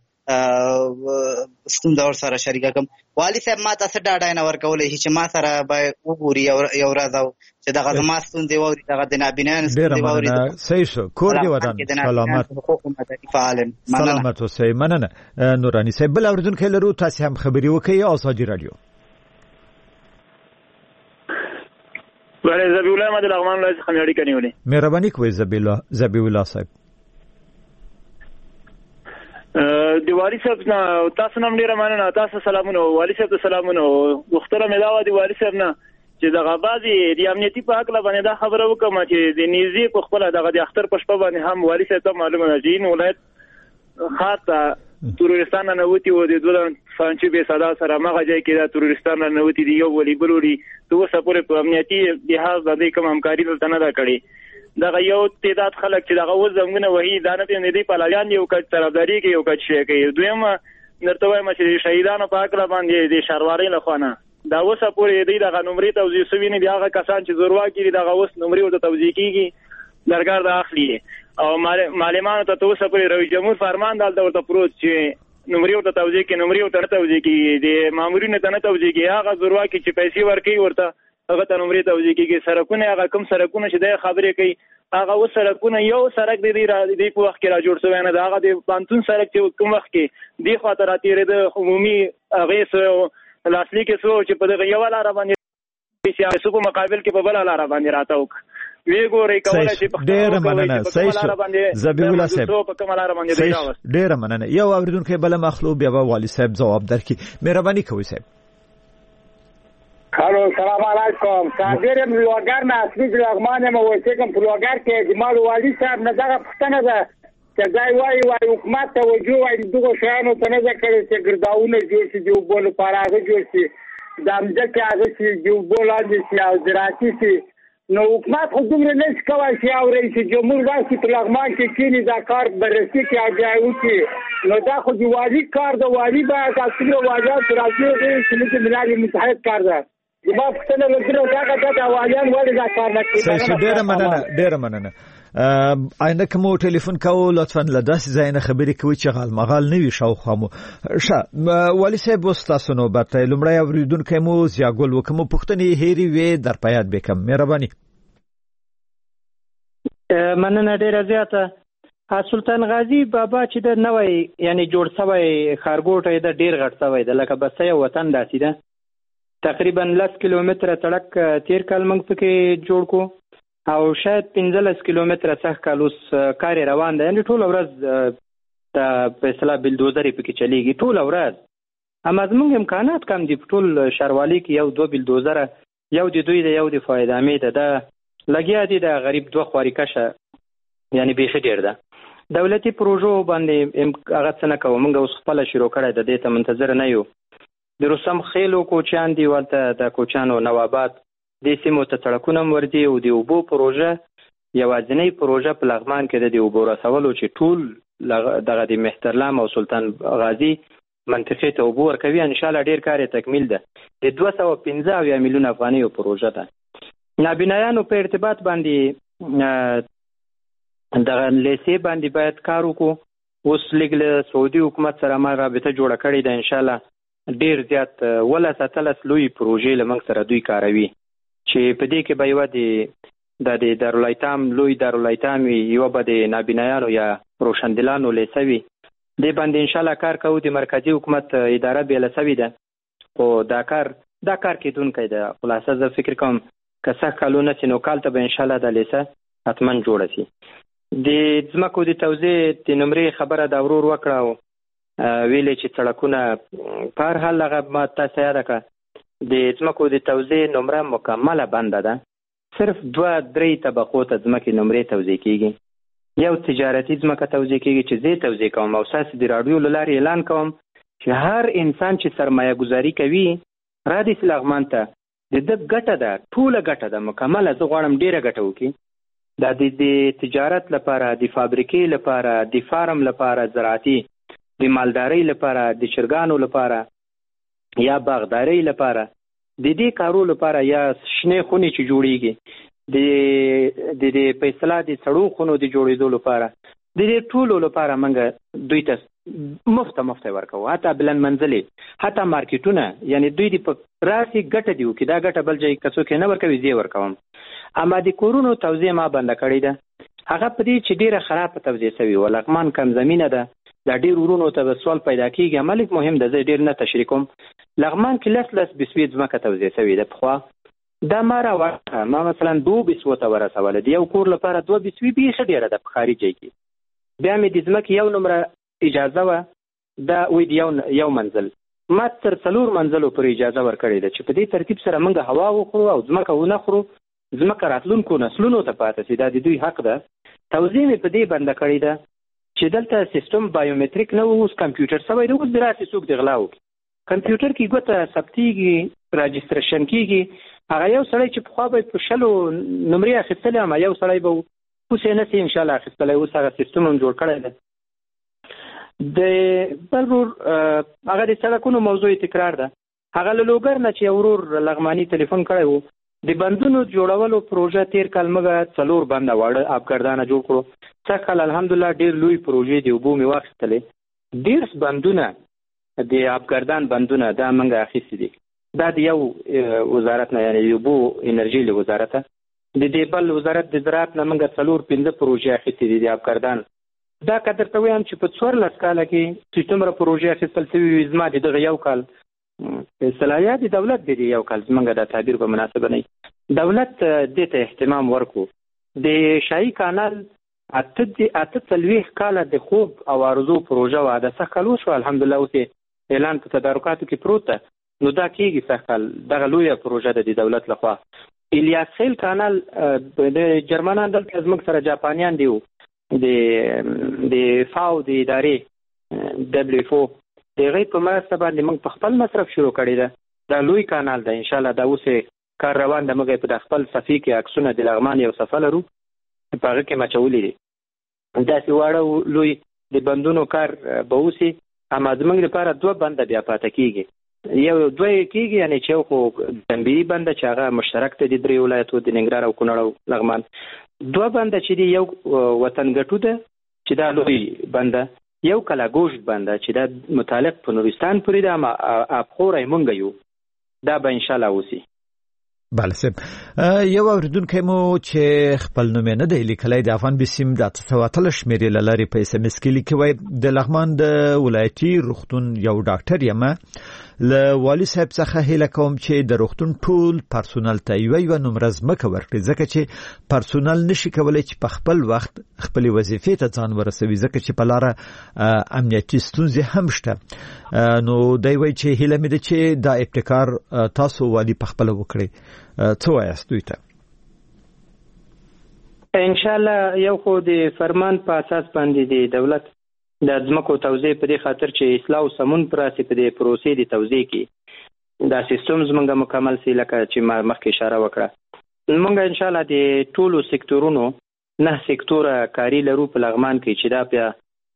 ستونزه ورسره شریکه کړم. والي صاحب ما ته څه ډاډی نه ورکولی شي چې ما سره به وګوري یو ورځ او چې دغه زما ستونزې واوري دغه د نابینایانو ستونزې واوري. صحیح شو. کور دې ودان. سلامت فعال سلامت اوسئ. مننه نوراني صاحب. بل اوریدونکی لرو تاسو هم خبري وکړئ. ازادي رادیو. بله زبیح الله احمد لغمان ولایت څخه مې اړیکه نیولې. مهرباني کوئ زبیح الله صاحب. د والي صاحب نه تاسو نم ډیره مننه. تاسو سلامونه. والي صاحب ته سلامونه. غوښتنه مې دا وه د والي صاحب نه چې دغه بعضې د امنیتي په هکله باندې دا خبره وکړم چې د نیزې په خپله دغه د اختر په شپه باندې هم والي صاحب ته معلومه ده چې این ولایت ښار ته تروریستان راننوتي وو. د دوه فانچي بې صدا سره همغه ځای کې دا تروریستان راننوتي دي. یو ولي بل وړي تر اوسه پورې په امنیتي لحاظ باندې کوم همکاري دلته نه ده کړې. دغه یو تعداد خلک چې دغه اوس زنګونه وهي دا نه پېژني دوی پلاویان دي یو کچ طرفداري کوي یو کچ شی کوي. دویمه درته وایم چې د شهیدانو په هکله باندې د ښاروالۍ له خوا نه دا اوسه پورې دوی دغه نمرې توضیح سوي نه دي. هغه کسان چې زورواکي دي دغه اوس نمرې ورته توضیح کېږي درګار د اخلي او معلمانو ته تر اوسه پورې رئیس جمهور فرمان دلته ورته پروت چې نمرې ورته توضیح کړي نمرې ورته نه توضیح کېږي. د مامورینو ته نه توضیح کېږي. هغه زورواکي چې پیسې ورکوي ورته هغه ته نمرې توضیح کېږي. سړکونه هغه کوم سړکونه چې دی خبرې کوي هغه اوس سړکونه یو سړک د دې په وخت کې را جوړ شوی نه ده. هغه د پانتون سړک چې کوم وخت کې دې خوا ته راتېرېده عمومي هغې څه لاسلیک یې څه چې په دغه یوه لاره باندې سیاسو په مقابل کې په بله لاره باندې راته وکړه وی ګوري کولای شي په ډیر مننه صحیح زبیح الله صاحب په کومه لار باندې دی راوست ډیر مننه یو اوریدونکو بل مخلوب بیا والی صاحب جواب درکې مهرباني کوئ صاحب الو سلام علیکم صادرم لوګر نه اصلي لغمان مو وسکم په لوګر کې جمال والی صاحب نه دغه پښتنه ده چې ځای وایي وایي حکومت ته وجو وایي دغه شانو ته نه ذکر چې ګرځاونه جوړ شي جو بول پاراغه جوړ شي د امځکه هغه چې جو بولاندې شي او زراعتي شي نو حکومت خو دومره نه کوي چې او رئیس جمهور واسي په لغمان کې کینی دا کار بررسي کې اجازه وکړي نو دا خو دی والی کار د والی به تاسو واجب راځي چې ملي متحد کار ده ما پښتنه لګره دا دا والیان ولې دا کار نه کوي صحیح ډیر مننه ډیر مننه آینده کوم ټلیفون کوو لطفا لداس زاینه خبرې کوي چې غال مغال نه وي شاوخوا مو ښه والی صاحب وستاسو نو برته لمړی اوریدونکو مو زیاګل وکمو پښتنې هېری وې در پیاد بکم مهرباني مننه ډیره زیاته سلطان غازی بابا چې د نوې یعنی جوړ شوی خارګوټه د ډیر غټ شوی د لکه بس یو وطن داسې ده تقریبا لس کیلومتره سړک تیر کال موږ پکې جوړ کو او شاید پنځلس کیلومتره څخه کال اوس کار روان دی یعنی ټول ورځ د په اصطلاح بلدوزر پکې چلیږي ټول ورځ اما زموږ امکانات کم دي ټول شاروالي کې یو دو بلدوزر یو د دوی د یو د فایده امید ده لګیا دي د غریب دوه خواري کشه یعنی به ډیر ده دولتي پروژو باندې هغه څه نه کوم موږ اوس خپل شروع کړی د دې ته منتظر نه یو د رسم خېلو کوچان دی ولته د کوچانو نوابات د سیمو ته سړکونه وردی او د اوبو پروژه یوازینی پروژه په لغمان کې د اوبو رسولو چې ټول دغه د محترلام او سلطان غازی منطقې ته اوبو ورکوي ان شاء الله ډیر کار تکمیل ده د دوه سوه پنځه اویا میلیون افغانۍ پروژه ده نابینایانو په ارتباط باندې دغه لیسې باندې باید کار وکړو اوس لګله سعودي حکومت سره ما رابطه جوړه کړې ده ان شاء الله ډیر زیات ولا ستلس لوی پروژې لمنګ سره دوی کاروي چې په دې کې به یو د د دارالایتام لوی دارالایتام یو به د نابینایانو یا روشندلانو لیسوي دې باندې ان شاء الله کار کوو د مرکزی حکومت اداره به لسوي ده او دا کار دا کار کېدونکی ده خلاصه زه فکر کوم که څه کالونه چې نو کال ته به ان شاء الله د لیسه حتما جوړه شي د ځمکو د توزیع د نمرې خبره د ورور وکړه ویلې چې سړکونه په هر حال هغه ما تاسو یاد کړه د ځمکو د توزیع نمره مکمله بنده ده صرف دوه درې طبقو ته ځمکې نمرې توزیع کیږي یو تجارتي ځمکه توزیع کیږي چې زه توزیع کوم او ساس د رادیو له لارې اعلان کوم چې هر انسان چې سرمایه گذاري کوي را دي لغمان ته د دې ګټه ده ټوله ګټه ده مکمله زه غواړم ډیره ګټه وکړي دا د تجارت لپاره د فابریکې لپاره د فارم لپاره زراعتي د مالدارۍ لپاره د چرګانو لپاره یا باغدارۍ لپاره د دې کارو لپاره یا شنه خونې چې جوړیږي د د د په اصطلاح د سړو خونو د جوړېدو لپاره د دې ټولو لپاره موږ دوی ته مفت مفت ورکو حتی بلند منزلي حتی مارکیټونه یعنی دوی د راسي ګټه دیو کې دا ګټه بل ځای کڅو کې نه ورکوي زی ورکوم اما د کورونو توزیع ما بند کړی ده هغه په دې چې ډیره خراب توزیع شوی و لغمان کم زمينه ده دا ډیر ورونو ته سوال پیدا کیږي ملک مهم ده زه ډیر نه تشریح کوم لغمان کې لس لس بسویت ځمکه توزیع شوی ده په دا ما را وړه ما مثلا دو بسوته ورسول دي یو کور لپاره دوه بسوی به ډیره ده په خارجي کې بیا مې د ځمکې یو نمبر اجازه و دا وې یو یو منزل ما تر څلور منزلو پر اجازه ورکړې ده چې په دې ترتیب سره موږ هوا وخورو او ځمکه ونه خورو ځمکه راتلونکو نسلونو ته پاتې سي دا د دوی حق ده توزیع مې په دې بند کړی ده چې دلته سیستم بایومټریک نه اوس کمپیوټر سوی دی اوس دراسي څوک دی غلاو کمپیوټر کې ګوته ثبتيږي راجستریشن کیږي هغه یو سړی چې په خوا به په شلو نمرې اخیستلې اما یو سړی به اوس یې نسي ان شاء الله اخیستلی اوس هغه سیستم هم جوړ کړی دی د بل ورور هغه د سړکونو موضوع تکرار ده هغه له لوګر نه چې ورور لغمانی ټلیفون کړی وو د بندونو جوړولو پروژه تیر کال موږ څلور بنده واړه ابګردانه جوړ کړو څه کال الحمدلله ډیر لوی پروژې دی وبو می واخیستلې ډیر بندونه د ابګردان بندونه دا موږ اخیستي دي دا د یو وزارت نه یعنی یو بو انرژي له وزارت د دې بل وزارت د زراعت نه موږ څلور پنځه پروژې اخیستي دي د ابګردان دا قدر ته وایم چې په څوارلس کاله کې چې څومره پروژې اخیستل شوي زما د دغه یو کال صلاحیت د دولت دی یو کال زمونږ د تعبیر په مناسبه نه دولت دې ته اهتمام ورکو د شاهي کانال اته اته تلويخ کاله د خوب او ارزو پروژه و د سخلو شو الحمدلله اوس اعلان په تدارکاتو کې پروت ده. نو دا کېږي سخل دغه لویه پروژه د دولت لخوا. الیاس خیل کانال د جرمنان دلته زموږ سره جاپانیان دیو د د فاو د ادارې دبليو اف او دغه په مرسته باندې موږ په خپل مصرف شروع کړی ده. دا لوی کانال ده ان شاء الله دا اوس کار روان ده. موږ په خپل صفحه کې عکسونه د لغمان یو صفحه لرو په هغه کې مچولې دي. دا سی واړه لوی د بندونو کار به وسی اما زموږ لپاره دوه بند بیا پاتې کیږي. یو دوه کیږي یعنی چې خو تنبیهي بند چې هغه مشترک ته د درې ولایتو د ننګرهار او کونړ او لغمان. دوه بند چې دی یو وطن ګټو ده چې دا لوی بند، یو کلا گوشت بند چې دا متعلق په نورستان پورې ده اما ابخورای مونږ یو دا به ان شاء الله وسی. بله سب یو اوریدونکو مو چې خپل نوم نه دی لیکلی د افغان بسیم د تسواتل شمیرې لاري په اس ام اس کې لیکوي د لغمان د ولایتي روغتون یو ډاکټر یم له والي صاحب څخه هیله کوم چې د روغتون ټول پرسونل ته یو یو نمبر زمکه ورکړي ځکه چې پرسونل نشي کولای چې په خپل وخت خپل وظیفې ته ځان ورسوي ځکه چې په لار امنیتي ستونزې هم شته. نو دوی وایي چې هیله مې ده چې دا ابتکار تاسو والي په خپل وکړي. څه وایاست دوی ته؟ ان شاء الله یو خو د فرمان په اساس باندې د دولت د ځمکو توزیع په دې خاطر چې اصلاح او سمون پراسي په دې پروسې د توزیع کې دا سیستم زمونږ مکمل سي لکه چې ما مخکې اشاره وکړه. موږ ان شاء الله د ټولو سکتورونو نه سکتور کاری لرو په لغمان کې چې دا بیا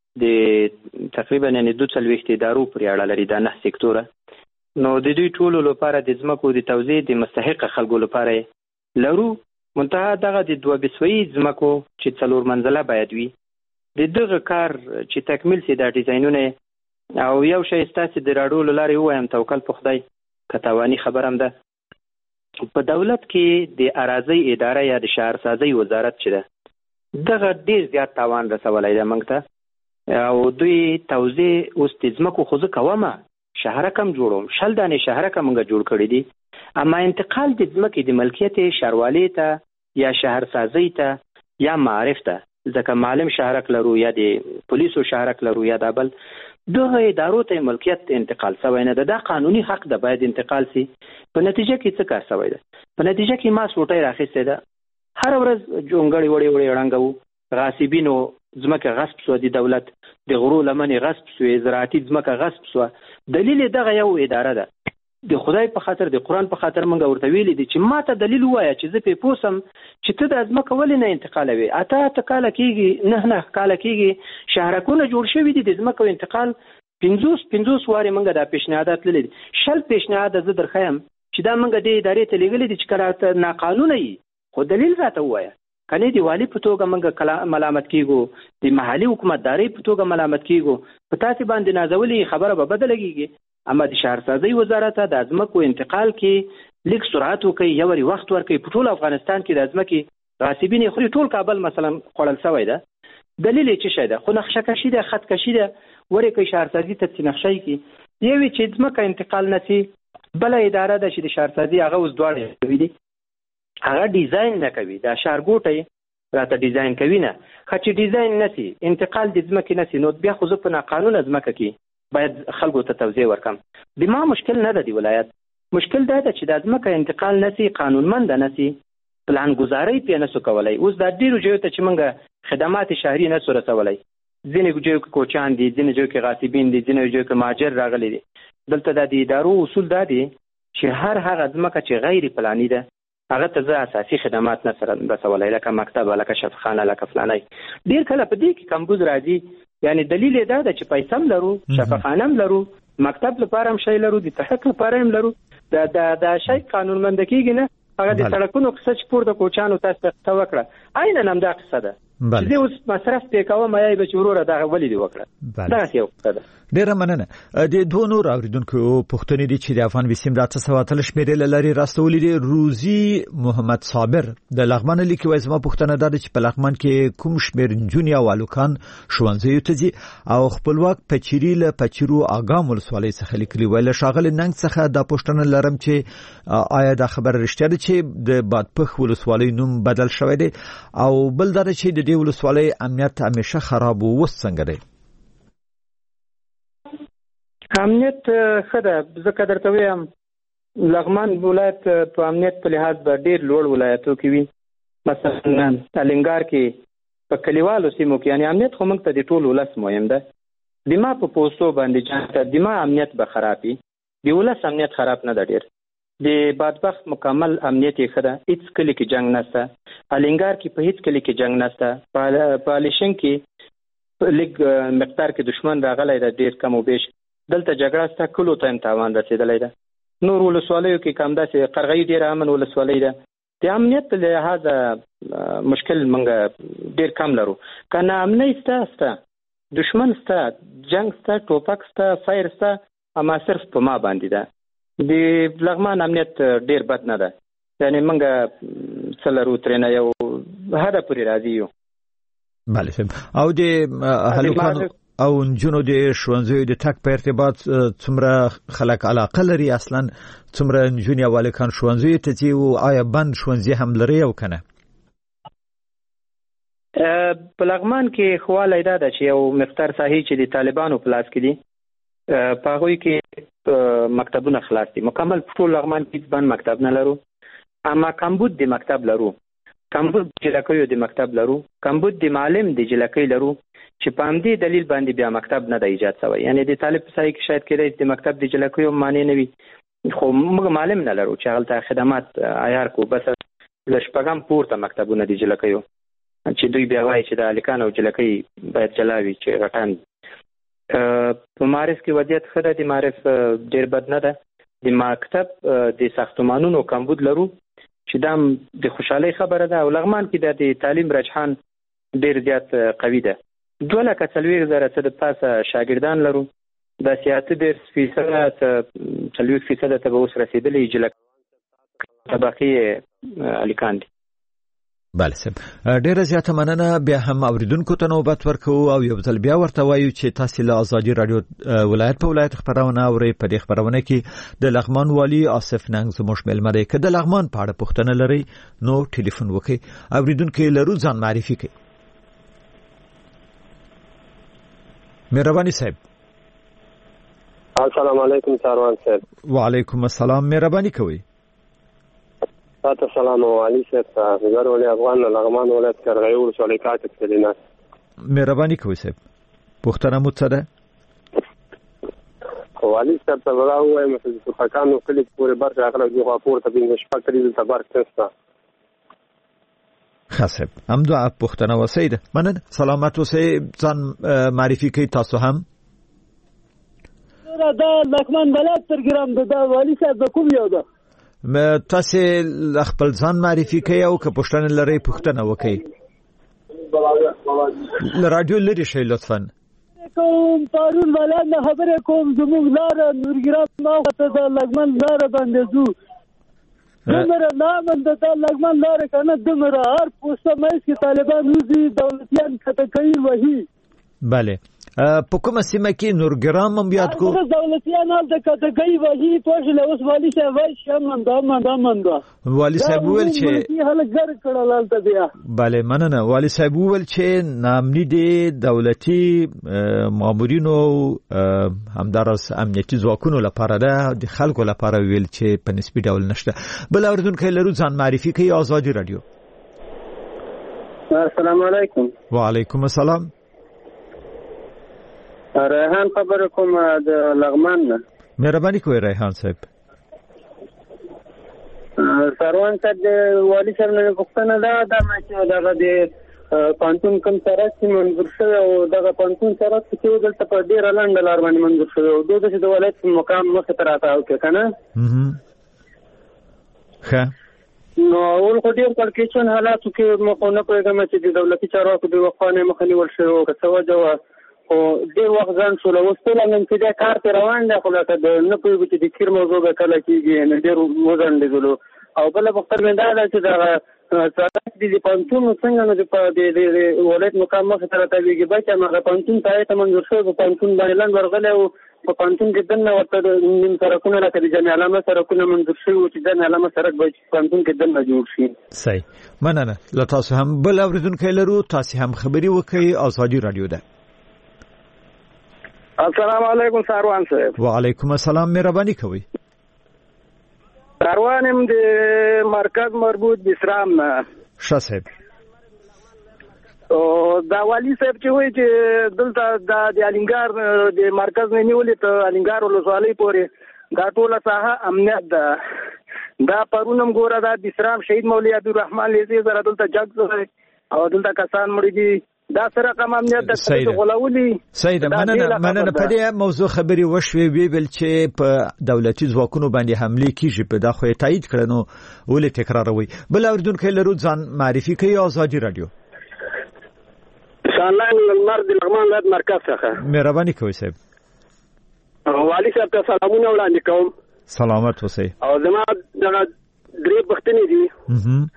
د تقریبا نه دوه څلويخت ادارو پرې اړه لري دا نه سکتور. نو د دوی ټولو لپاره د ځمکو د توزیع د مستحق خلکو لپاره لرو. منتها دغه د دوه بسوي ځمکو چې څلور منزله باید وي د دغه کار چې تکمیل سي د ډیزاینونه او یو شی ستاسو د راډیو لاري وایم توکل په خدای کتاوانی خبرم ده. په دولت کې د اراضي اداره یا د شهرسازي وزارت چې ده دغه ډیر زیات تاوان رسولای ده موږ ته او دوی توزیع اوس د ځمکو خو ځکه کومه شهر کم جوړوم شل دانې شهر کم موږ جوړ کړی دي اما انتقال د ځمکې د ملکیت شهروالۍ ته یا شهرسازي ته یا معرف ته ځکه معلم شهرک لرو یا د پولیسو شهرک لرو یا د بل دغه ادارو ته ملکیت انتقال شوی نه ده. دا قانوني حق ده باید انتقال سي. په نتیجه کې څه کار شوی ده؟ په نتیجه کې ما سوټي راخسته ده هر ورځ جونګړی وړي وړي وړاندو غاصبینو ځمکه غصب شو د دولت د غرو لمنې غصب شو زراعتي ځمکه غصب شو. دلیل دغه یو اداره ده د خدای په خاطر د قران په خاطر مونږ ورته ویلي دي چې ماته دلیل وایي چې زه په پوسم چې ته د ځمکه ولې نه انتقالوي. اته ته کال کېږي نه نه کال کېږي شهرکونه جوړ شوي دي د ځمکو انتقال پنځوس پنځوس واره مونږ د پیشنهادات لري شل پیشنهاد زه درخم چې دا مونږ د ادارې ته لګلې دي چې کله ناقانونه وي خو دلیل راته وایي کني دی والی په توګه مونږ ملامت کیږو د محلي حکومتداري په توګه ملامت کیږو په تاسو باندې نازولې خبره به بدلږي اما د شهرسازي وزارت د ازمکو انتقال کې لیک سرعت وکي یو وری وخت ورکي په ټول افغانستان کې د ازمکي غاصبین خوري ټول کابل مثلا خړل شوی ده. دلیل یې څه ده؟ خو نقشه کشي ده خط کشي ده ورې کې شهرسازي ته نقشې کې یوه چې ازمکه انتقال نسی بل اداره ده چې د شهرسازي هغه اوس دواړه کوي دي هغه ډیزاین نه کوي دا شهرګوټي راته ډیزاین کوي نه خچې ډیزاین نسی انتقال د ازمکه نسی نو بیا خو په قانون ازمکه کې باید خلکو ته توزیع ورکم. د ما مشکل نه ده دی ولایت مشکل دا ده چې د ازمکه انتقال نسی قانونمند نسی پلان گزاري په نسو کولای. اوس د ډیرو ځایو ته چې موږ خدمات شهري نه سره رسولای ځینې ځایو کې کوچان دي ځینې ځایو کې غاصبین دي ځینې ځایو کې ماجر راغلي دي. دلته د ادارو اصول دا دي چې هر هغه ځمکه چې غیر پلاني ده هغه ته ځا اساسي خدمات نه سره رسولای لکه مکتب لکه شفاخانه لکه فلاني. ډیر کله په دې کې کمبوز راځي یعنی دلیل دا ده چې پیسې هم لرو شفاخانه هم لرو مکتب لپاره هم شی لرو د تحقیق لپاره هم لرو د د د شی قانونمند کېږي نه هغه د سړکونو قصه چې پور د کوچانو تاسو ته وکړه عین هم دا قصه ده چې اوس مصرف پې کوم یا به چې وروره دغه ولې دې وکړه دغسې یو قصه ده. ډیره مننه. د دوه نور اوریدونکو پوښتنې دي چې د افغان وسیم د اته سوه اتلس شمیرې له لارې راستولې دي. روزي محمد صابر د لغمان لیکي وایي زما پوښتنه ده چې په لغمان کې کوم شمیر نجونې او هلکان ښوونځیو ته ځي او خپلواک پچیري له پچیرو اګام ولسوالۍ څخه لیکلي وایي. له ښاغلي ننګ څخه دا پوښتنه لرم چې آیا دا خبره رښتیا ده چې د بادپخ ولسوالۍ نوم بدل شوی دی او بل دا چې د دې ولسوالۍ امنیت همیشه خراب و اوس څنګه دی؟ امنیت ښه ده. ځکه درته وایم لغمان ولایت په امنیت په لحاظ به ډېر لوړ ولایتو کې وي. مثلا الینګار کې په کلیوالو سیمو کې یعنې امنیت خو موږ ته د ټول ولس مهم ده. د ما په پوستو باندې جان د ما امنیت به خراب وي، د ولس امنیت خراب نه ده ډېر. د بادبخت مکمل امنیت یې ښه ده، هېڅ کلي کې جنګ نشته. الینګار کې په هېڅ کلي کې جنګ نشته. په الیشن کې لږ مقدار کې دشمن راغلی ده، ډېر کم و بیش. دلته جګړه سته، کلو ته هم تاوان رسېدلی ده. نور ولسوالیو کې کم داسې قرغۍ ډېره امن ولسوالۍ ده. د امنیت په لحاظه مشکل موږ ډېر کم لرو. که ناامنۍ سته سته، دشمن سته، جنګ سته، ټوپک سته، فایر سته، اما صرف په ما باندې ده. د لغمان امنیت ډېر بد نه ده. یعنې موږ څه لرو ترېنه یو حده پورې راضي یو. بله صاحب. او د هلکانو او نجونو د ښوونځیو د تګ په ارتباط څومره خلک علاقه لري؟ اصلا څومره نجونې او هلکان ښوونځیو ته ځي او آیا بند ښوونځي هم لري او که نه؟ په لغمان کې ښه والی دا ده چې یو مقدار ساحې چې د طالبانو په لاس کې دي په هغوی کې مکتبونه خلاص دي. مکمل په ټول لغمان کې بند مکتب نه لرو، اما کمبود د مکتب لرو، کمبود د جلکیو د مکتب لرو، کمبود د معلم د جلکۍ لرو چې په همدې دلیل باندې بیا مکتب نه د ایجاد شوی. یعنې د طالب په سایه کې شاید کېدای د مکتب د جلکیو معنی نه وي، خو موږ معلم نه لرو چې هلته خدمات عیار کړو. بس له شپږم پورته مکتبونه د جلکیو چې دوی بیا وایي چې د هلکان او جلکۍ باید جلا وي چې غټان. په معارف کې وضعیت ښه ده، د معارف ډېر بد نه ده. د مکتب د ساختمانونو کمبود لرو چې دا د خوشحالۍ خبره ده. او لغمان کې د تعلیم رجحان ډېر زیات قوي ده. دوه لکه څلوېښت زره څه د پاسه شاګردان لرو، داسې اته دېرش فیصده څلوېښت فیصده ته به اوس رسېدلي جلک طبقې هلکان دي. بله صاحب، ډیره زیاته مننه. بیا هم اوریدونکو ته نوبت ورکوو او یو ځل بیا ورته وایو چې تاسې له ازادي راډیو ولایت په ولایت خپرونه اورئ. په دې خپرونه کې د لغمان والي آصف ننګ زموږ میلمه دی. که د لغمان په اړه پوښتنه لرئ نو ټلیفون وکړئ. اوریدونکي لرو، ځان معرفي کړئ. مهرباني صاحب. السلام علیکم ساروان صاحب. وعلیکم السلام. مهرباني کوئ. تاسو سلام علي صاحب. زه ولې افغان لغمان ولایت قرغۍ ولسوالۍ کاټک سلینا. مهرباني کوئ صاحب. پوښتنه مو څه ده؟ والي صاحب ته به دا ووایم چې په پاکانو کلي پورې برق راغلی دي، خو پورته پنځه شپږ کلي دلته برق نشته. ښه صاحب، همدوه پوښتنه وسۍ ده. مننه. سلامت اوسئ. ځان معرفي کوئ تاسو هم. دا لغمان ولایت ترګرام ده. دا والي صاحب د کوم یو ده؟ تاسې خپل ځان معرفي کوئ او که پوښتنه لرئ پوښتنه وکړئ. له راډیو لرې شئ لطفا. کوم پارون ولایت نه خبرې کوم. زموږ لاره نورګرام ماخوته د لغمان لاره باندې ځو. دومره نامن د دا لغمان لاره که نه دومره هر پوسته منځ کې طالبان وځي، دولتیان کته کوي وهي. بله. په کومه سیمه کې نورګرام هم یاد کو؟ دولتیان هلته کته کوي وهي. پوښله اوس والي صاحب وایي چې امن ده امن ده امن ده. والي صاحب وویل چې هلک ګرد کړل هلته بیا. بله مننه. والي صاحب وویل چې ناامني د دولتي مامورینو همداراز امنیتي ځواکونو لپاره ده، د خلکو لپاره ویل چې په نسبي ډول نشته. بل اوریدونکی لرو، ځان معرفي کوي. ازادي راډیو. السلام علیکم. وعلیکم السلام. ریحان خبره کوم د لغمان نه. مهرباني کوئ ریحان صاحب. سروان صاحب د والي صاحب نه پوښتنه ده دا چې دغه د پانتون کوم سړک چې منظور شوی او دغه پانتون سړک چې دلته په ډېره لنډه لار باندې منظور شوی او دوی چې د ولایت مقام مخې ته راتاو کې که نه. ښه. نو اول خو ډیر کړکېچن حالاتو کې مخ نه پوهېږم چې د دولتي چارواکو د وقفانې مخه نیول شوې وه که څه وجه وه خو ډېر وخت ځنډ شول. اوس ټوله نن چې دی کار پرې روان دی خو لکه د نه پوهېږو چې د کیر موضوع به کله کېږي نو ډېر وځنډېدلو. او بله پوښتنه مې دا ده چې دغه سړک د د پوهنتون څنګه نو د ولایت مقام مخې ته راتاوېږي بچ هماغه پوهنتون ځای ته منظور شوی په پوهنتون باندې لنډ ورغلی و په پوهنتون کې دننه ورته نیم سړکونه لکه د جامع علامه سړکونه منظور شوي وو چې جامع علامه سړک به پوهنتون کې دننه جوړ شي. صحیح مننه. له تاسو هم بل اورېدونکی لرو، تاسې هم خبرې وکړئ. ازادي راډیو ده. السلام علیکم ساروان صاحب. وعلیکم السلام، مهرباني کوئ. ساروان هم د مرکز مربوط بسرام نه. ښه صاحب. او دا والی صاحب چې وایي چې دلته د الینګار د مرکز نه نیولې ته الینګار ولسوالۍ پورې دا ټوله ساحه امنیت ده. دا پرون هم ګوره دا بسرام شهید مولوي عبدالرحمن لیزي سره دلته جګ او دلته کسان مړي دي. دا سره کوم امنیت د غولولي. صحیح ده. مننه مننه. په دې موضوع خبرې وشوې وی بل چې په دولتي ځواکونو باندې حمله کیږي په دغه تایید کړه نو ولې تکراروي. بل اوریدونکو لرو ځان معرفي کوي. ازادي رادیو. شانلاین المرد لغمان ولایت مرکز څخه. مهرباني کوئ صاحب. والی صاحب ته سلامونه وړاندې کوم. سلامت اوسئ. او زما دغه درې پوښتنې دي.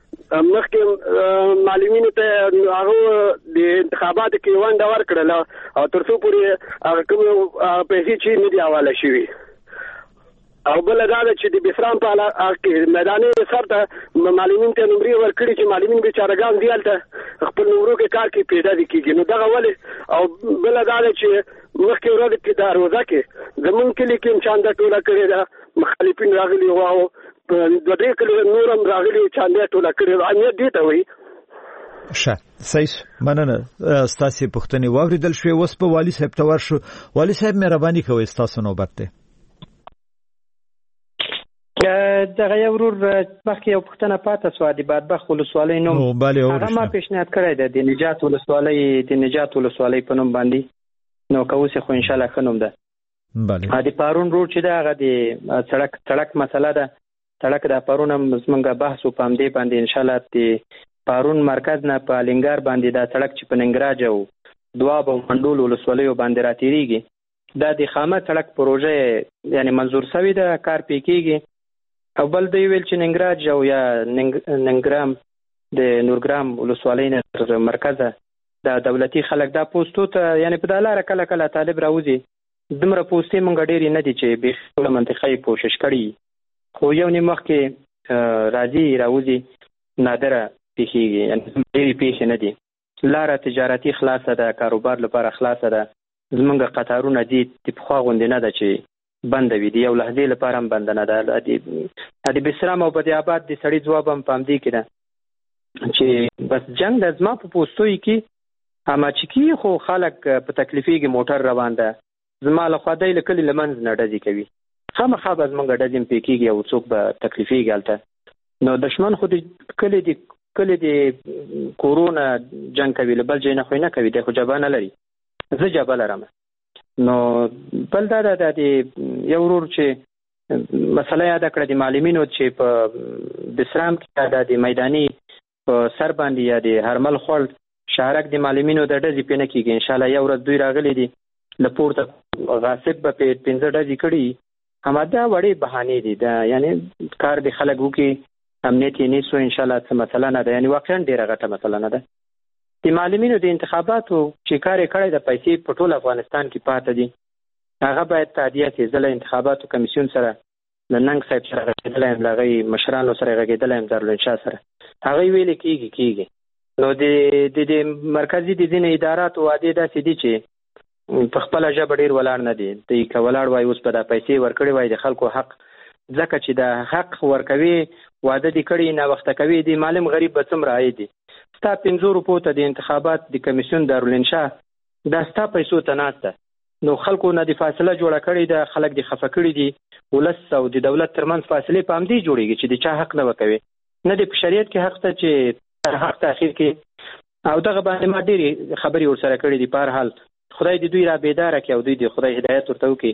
مخکې معلمینو ته هغه د انتخاباتو کې ونډه ورکړله او تر څو پورې هغه کومې پیسې چې نه دي حواله شوي. او بله دا ده چې د بسرام په هغه کې میداني سر ته معلمینو ته نمرې ورکړي چې معلمین بیچارهګان دي هلته خپل نمرو کې کار کې پیدا دي کېږي. نو دغه ولې. او بله دا ده چې مخکې ورځ کې دا روزه کې زمونږ کلي کې هم چانده ټوله کړې ده، مخالفین راغلي وو او دوه درې کلي نور هم راغلي چانده ټوله کړې ده. امنیت دې ته وایي. ښه صحیح. مننه. ستاسې پوښتنې واورېدل شوې. اوس په والي صاحب ته ورشو. والي صاحب مهرباني کوئ، ستاسو نوبت دی. دغه یو ورور مخکې یو پوښتنه پاتې سوه د بادبخت ولسوالۍ نوم هغه ما پیشنهاد کړی دی د نجات ولسوالۍ د نجات ولسوالۍ په نوم باندې. نو که اوس یې خو انشاءالله ښه نوم ده. د پارون روډ چې ده هغه د سړک سړک مسله ده. سړک د پارون هم زمونږ بحث و په همدې باندې انشاءالله د پارون مرکز نه په الینګار باندې دا سړک چې په ننګراج او دواب او منډول ولسوالیو باندې راتېرېږي دا د خامه سړک پروژه یعنی منظور شوې ده، کار پې کېږي. او بل دوی ویل چې ننګراج او یا ننګرام د نورګرام ولسوالۍ نه تر مرکزه دا دولتي خلک دا پوسټو ته یعنی په دا لاره کله کله طالب راوځي. دومره پوسټې مونږ ډېرې نه دي چې بیخي ټوله منطقه یې کوشش کړي، خو یو نیم وخت کې راځي راوځي نادره پیښېږي، یعنی ډېرې پیښې نه دي. لاره تجارتي خلاصه ده، کاروبار لپاره خلاصه ده. زمونږ قطارونه دي د پخوا غوندې نه ده چې بنده وي، د یو لحظې لپاره هم بنده نه ده. د بسرام او بدی آباد د سړي ځواب هم په همدې کې ده چې بس جنګ د زما په پوستوي کې اما چې کې خو خلک په تکلیفېږي، موټر روان ده زما له خوا دی له کلي له منځ نه ډزې کوي. خامخا به زمونږ ډزې هم پې کېږي او څوک به تکلیفېږي هلته. نو دښمن خو د کلي د کلي د کورونه جنګ کوي، له بل ځای نه خو نه کوي، دی خو جبهه نه لري. زه جبهه لرم. نو بل دا ده د یو ورور چې مسله یاده کړه د معلمینو چې په بسرام کې دا د میداني په سر باندې یا د هرمل خوړ شهرک د معلمینو د ډزې پې نه کېږي. انشاءالله یو ورځ دوی راغلي دي له پورته غاصب به پې پنځه ډزې کړي. همدا دا وړې بهانې دي، دا یعنی کار د خلک وکړي امنیت یې نیسو انشاءالله څه مسله نه ده، یعنی واقعا ډېره غټه مسله نه ده. د معلمینو د انتخاباتو چې کار یې کړی د پیسې په ټول افغانستان کې پاته دي، هغه باید تادیه شي. زه له انتخاباتو کمیسیون سره له ننګ صاحب سره غږېدلی یم، له هغوی مشرانو سره غږېدلی یم، دارالانشا سره هغوی ویلې کېږي کېږي. نو د د مرکزي د ځینې اداراتو وعدې داسې دي چې په خپله ژبه ډېر ولاړ نه دي. دوی که ولاړ وای اوس به دا پیسې ورکړې وای د خلکو حق، ځکه چې د حق ورکوي وعده دې کړي ناوخته کوي. د معلم غریب به څومره عاید دي؟ ستا پنځو روپو ته د انتخابات د کمیسیون دارالانشا دا ستا پیسو ته ناسته. نو خلکو نه د فاصله جوړه کړې ده، خلک دې خفه کړي دي. ولس او د دولت ترمنځ فاصلې په همدې جوړېږي چې د چا حق نه وکوي، نه د په شریعت کې حق ته چې حق تاخیر کې. او دغه باندې ما ډېرې خبرې ورسره کړې دي. په هر حال خدای دې دوی را بیداره کړي او دوی د خدای هدایت ورته وکړي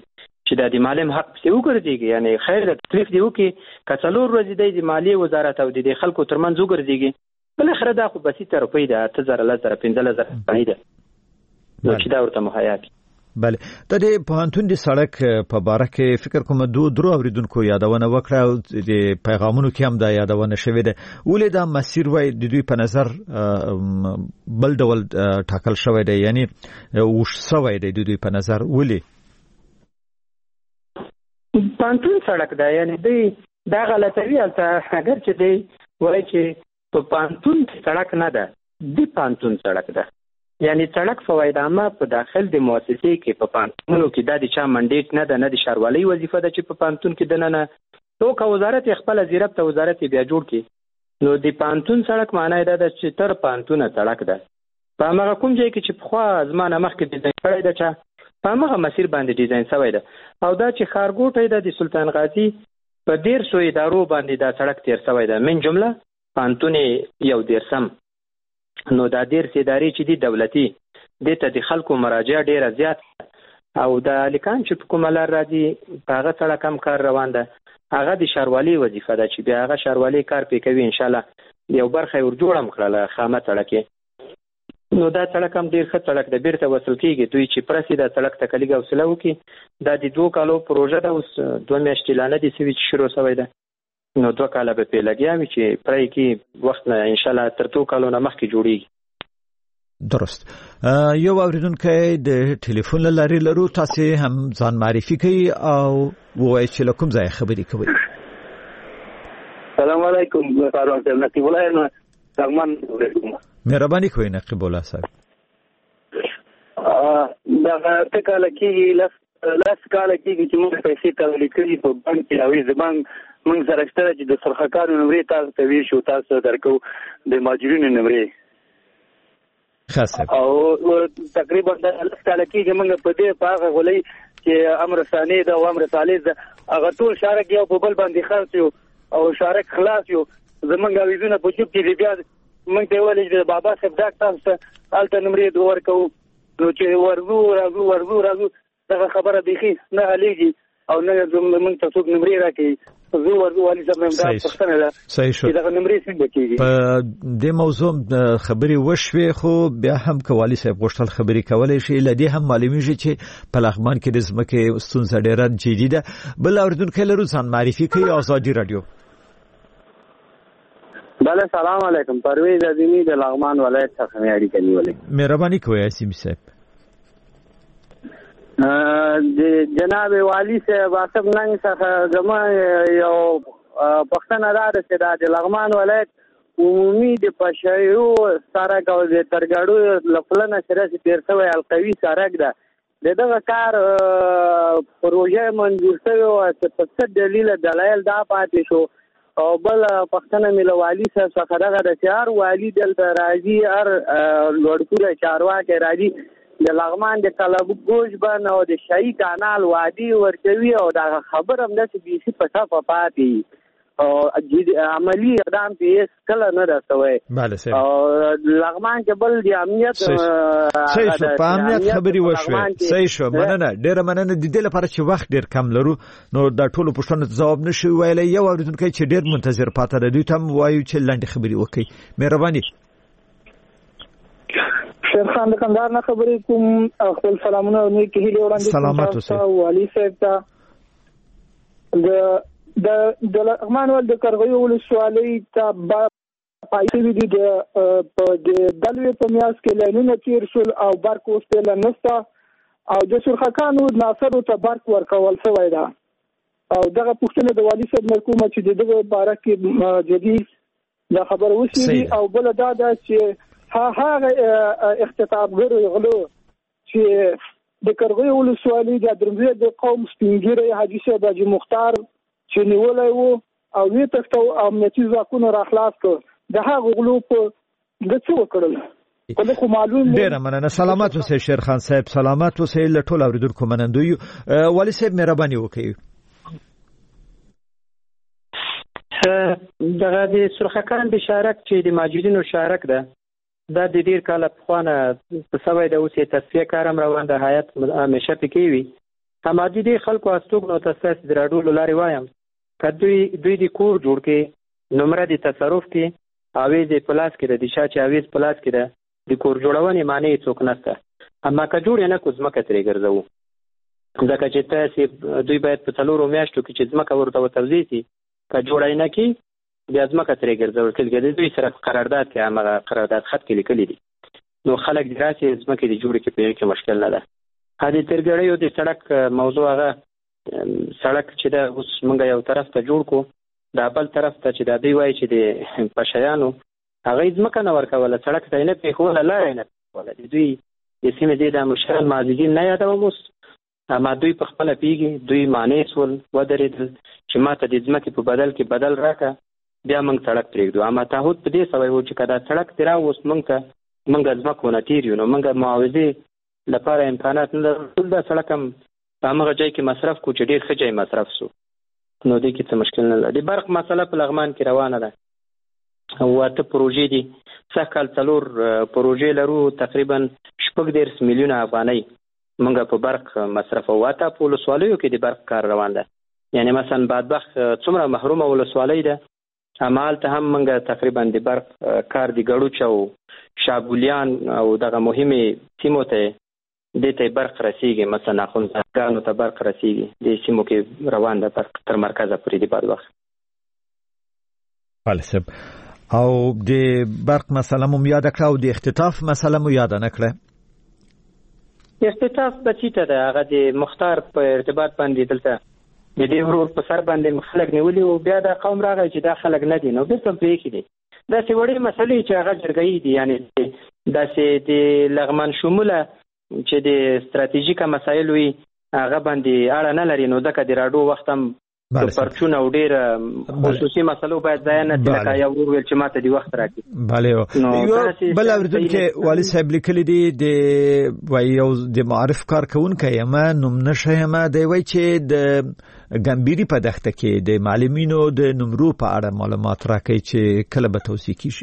چې د مالیم حق څه وګرځيږي، یعنی خیر د تکلیف دی وکي کڅلور ورځې د مالیه وزارت او د خلکو ترمنځ وګرځيږي، بل خره دا خو بسيطه روپۍ ده، ته زره لزر پنځه لزر پیدا نو چې دا ورته مهیا دي. بله د دې پوهنتون د سړک په باره کې فکر کوم دوه درو اوریدونکو یادونه وکړه او د پیغامونو کې هم دا یادونه شوې ده، ولې دا مسیر وای د دوی په نظر بل ډول ټاکل شوی دی، یعنی وش شوی دی د دوی په نظر ولې پوهنتون سړک ده، یعنی دوی دا غلطوي البته اگر چې دی وایي چې په پوهنتون سړک نه ده، د پوهنتون سړک ده، یعنی سړک فواید عامه په داخل د مؤسسې کې په پوهنتونو کې دا د چا منډیټ نه ده، نه د ښاروالۍ وظیفه ده چې په پوهنتون کې دننه ټوکه وزارت خپل زیربط وزارت بیا جوړ کړي، نو د پوهنتون سړک معنی دا ده چې تر پوهنتونه سړک ده. په هغه کوم ځای کې چې پخوا زمانه مخکې ډیزاین کړی ده چې په هغه مسیر باندې ډیزاین شوی ده، او دا چې ښارګوټی ده د سلطان غازي په ډیر سو ادارو باندې دا سړک تیر شوی ده، من جمله پوهنتون یو دیرسم، نو دا ډیر ادارې چې دي دولتي د ته د خلکو مراجعه ډیره زیات، او د لیکان چې په کومه لار راځي په هغه سره کم کار روان ده، هغه د ښاروالۍ وظیفه ده چې بیا هغه ښاروالۍ کار پې کوي، ان شاء الله یو برخه ور جوړم کړله خامه سړک، نو دا سړک هم ډیر ښه سړک ده، بیرته وصل کیږي. دوی چې پرسي دا سړک ته کلیګ حوصله وکړي، دا د دوه کالو پروژه ده، اوس دوه میاشتې لا نه دي سوي چې شروع شوی ده، نو دوه کاله به پې لګیا وي چې پرې کې وخت نه ان شاء الله تر څو کالو نه مخکې جوړیږي. درست. یو اوریدونکی د ټلیفون له لارې لرو، تاسو هم ځان معرفي کړئ او ووایئ چې له کوم ځای خبرې کوئ. سلام علیکم کاروان صاحب، نقیب الله یم لغمان. مهرباني کوئ نقیب الله صاحب. دا څه کاله کېږي، لس کاله کېږي چې موږ پیسې تحویل کړي په بانک کې، او د بانک موږ سره شته چې د سرخکارو نمرې تاسو ته ویشو، تاسو درکو د ماجرینو نمرې خاصه، او تقریبا لس کاله کېږي موږ په دې په هغه غولۍ چې امر ثاني ده او امر ثالث ده، هغه ټول شارک یو په بل باندې خرڅ یو او شارک خلاص یو، زمونږ اویزونه په جوب کې بیا موږ ته ویل چې بابا صاحب دا تاسو ته هلته نمرې دوه ورکوو، نو چې ورځو راځو ورځو راځو دغه خبره بیخي نه حلیږي او نه موږ ته څوک نمرې راکوي. زه ورځو والي صاحب مې دا پوښتنه ده چې دغه نمرې څنګه کېږي. په دې موضوع خبرې وشوې، خو بیا هم که والي صاحب غوښتل خبرې کولی شي، له دې هم معلومیږي چې په لغمان کې د ځمکې ستونزه ډېره جدي ده. بل اورېدونکی لرو، ځان معرفي کوي. ازادي راډیو. بله سلام علیکم، پرویز عظیمی د لغمان ولایت څخه مې اړیکه نیولې. مهرباني کوئ عظیم صاحب. د جناب والی صاحب آصف ننګ څخه زما یو پوښتنه دا ده چې دا د لغمان ولایت عمومي د پشایو سړک او د ترګاړو له پلنه سره چې تېر شوی القوي سړک ده، د دغه کار پروژه منظور شوې وه چې په څه دلیل دلایل دا پاتې شو، او بل پښتنه مې له والي صاحب څخه دغه د چې هر والي دلته راځي، هر لوړپوړی چارواکی راځي، د لغمان د طلب ګوش بند او د شاهي کانال وادي ورکوي، او دا خبر هم داسې بیخي په ټپه پاتې او عملي اقدام پې کله نه ده شوی. او لغمان کې بل د امنیت صحیح شو، په امنیت خبرې وشوې، صحیح شو، مننه، ډېره مننه. د دې لپاره چې وخت ډېر کم لرو نو دا ټولو پوښتنو ته ځواب نه شو ویلی. یو اورېدونکی چې ډېر منتظر پاته ده، دوی ته هم وایو چې لنډې خبرې وکړئ. مهرباني. شیرخان د کندهار نه خبرې کوم، خپل سلامونه او نیکې هیلې وړاندې کوم تاسو ته، والي صاحب ته، د د لغمان ول د کرغیو ولسوالۍ ته پایسوي دي په د دلوي په میاس کې لاینونه تیر شول او برق اوس ته لنسته، او د سرخکانو ناصرو ته برق ورکول شوی ده، او دغه پوښتنه د والي صاحب نه کومه چې د دغه باره کې جدي دا خبر وشي. او بل دا ده چې هغه اختطافګر غلو چې د کرغیو ولسوالۍ د درمزه د قوم سپینګیری حاجي صاحب حاجي مختار چې نیولای وو او وی تختو امنیتي ځواکونو را خلاص کړ، د هغه غلو په د څه وکړل کله خو معلوم. ډېره مننه. سلامات اوسئ شیرخان صاحب، سلامات اوسئ. له ټول اوریدونکو منندوی. والي صاحب مهرباني وکړئ. دغه د سرخکان د شارک چې د ماجرینو شارک ده، دا د ډیر کاله پخوانه په سوی د اوسې تصفیه کارم روان د هیئت همیشه پکې وي، اما د دې خلکو استوګنو ته ستاسو د راډیو لارې وایم که دوی دوی د کور جوړ کې نمره د تصرف کې اویز پلاس کې د دشا چې اویز پلاس کې د د کور جوړونې معنی څوک نشته اما که جوړ نه کو ځمکه ترې ګرځو ځکه چې تاسو دوی باید په څلورو میاشتو کې چې ځمکه ورته وتوزیع شي که جوړای نه کی بیا ځمکه ترې ګرځول کېږي د دوی سره قرارداد کې هغه قرارداد خط کې لیکلي دي نو خلک دراسي ځمکه د جوړ کې په کې مشکل نه ده هدي ترګړیو د سړک موضوع هغه سړک چې دا اوس موږ یو طرف ته جوړ کو دا بل طرف ته چې دا دی وای چې د پښیانو هغه ځمکه نه ورکوله سړک ته نه پیښوله لارې نه پیښوله دوی د سیمې د مشران مازیګین نه یادوم اوس اما دوی په خپل پیږي دوی معنی سول ودرېدل چې ماته د ځمکې په بدل کې بدل راکا بیا موږ سړک پرېږدو اما تعهد په دې سوي و چې کدا سړک تیرا اوس موږ ته موږ ځمکه نه تیریو نو موږ معاوضه لپاره امکانات نه ټول دا سړک هم هغه ځای کې مصرف کو چې ډېر ښه ځای مصرف سو نو دې کې څه مشکل نه لري برق مسله په لغمان کې روانه ده واته پروژې دي څکل څلور پروژې لرو تقریبا شپږ دېرش میلیونه افغانۍ موږ په برق مصرف واته په ولسوالیو کې د برق کار روان ده یعنی مثلا بدبخت څومره محرومه ولسوالۍ ده عمل ته هم موږ تقریبا د برق کار دی ګړو چاو شابولیان او دغه مهمه سیمو ته د ته برق رسیږي مثلا خونځانو ته برق رسیږي د سیمو کې روان ده برق تر مرکزه پورې دی بعد وخت فلسف او د برق مسله مو یاد کړه او د اختطاف مسله مو یاد نه کړه اختطاف بچیته ده هغه د مختار په ارتباط باندې دلته د دې ورور په سر باندې خلک نیولي او بیا د قوم راغی چې دا خلک نه دي نو بیرته پرې کړي دا څه وړي مسلې چې هغه جرګې دي یعنی دا چې د لغمان شموله چې د ستراتیژیکه مسایل وي هغه باندې اړه نه لري نو ځکه د راډیو وخت هم پرچون او ډیر خصوصي مسلو باید ځای نه تلکا یو ور چې ماته دی وخت راکړي bale یو بل اوردون کې والي صاحب لیکلي دي د وای یو د معرف کارکونکو یم نوم نشم دی وای چې د ګمبيري په دښته کې د معلمینو د نمرو په اړه معلومات راکړي چې کله به توثیق شي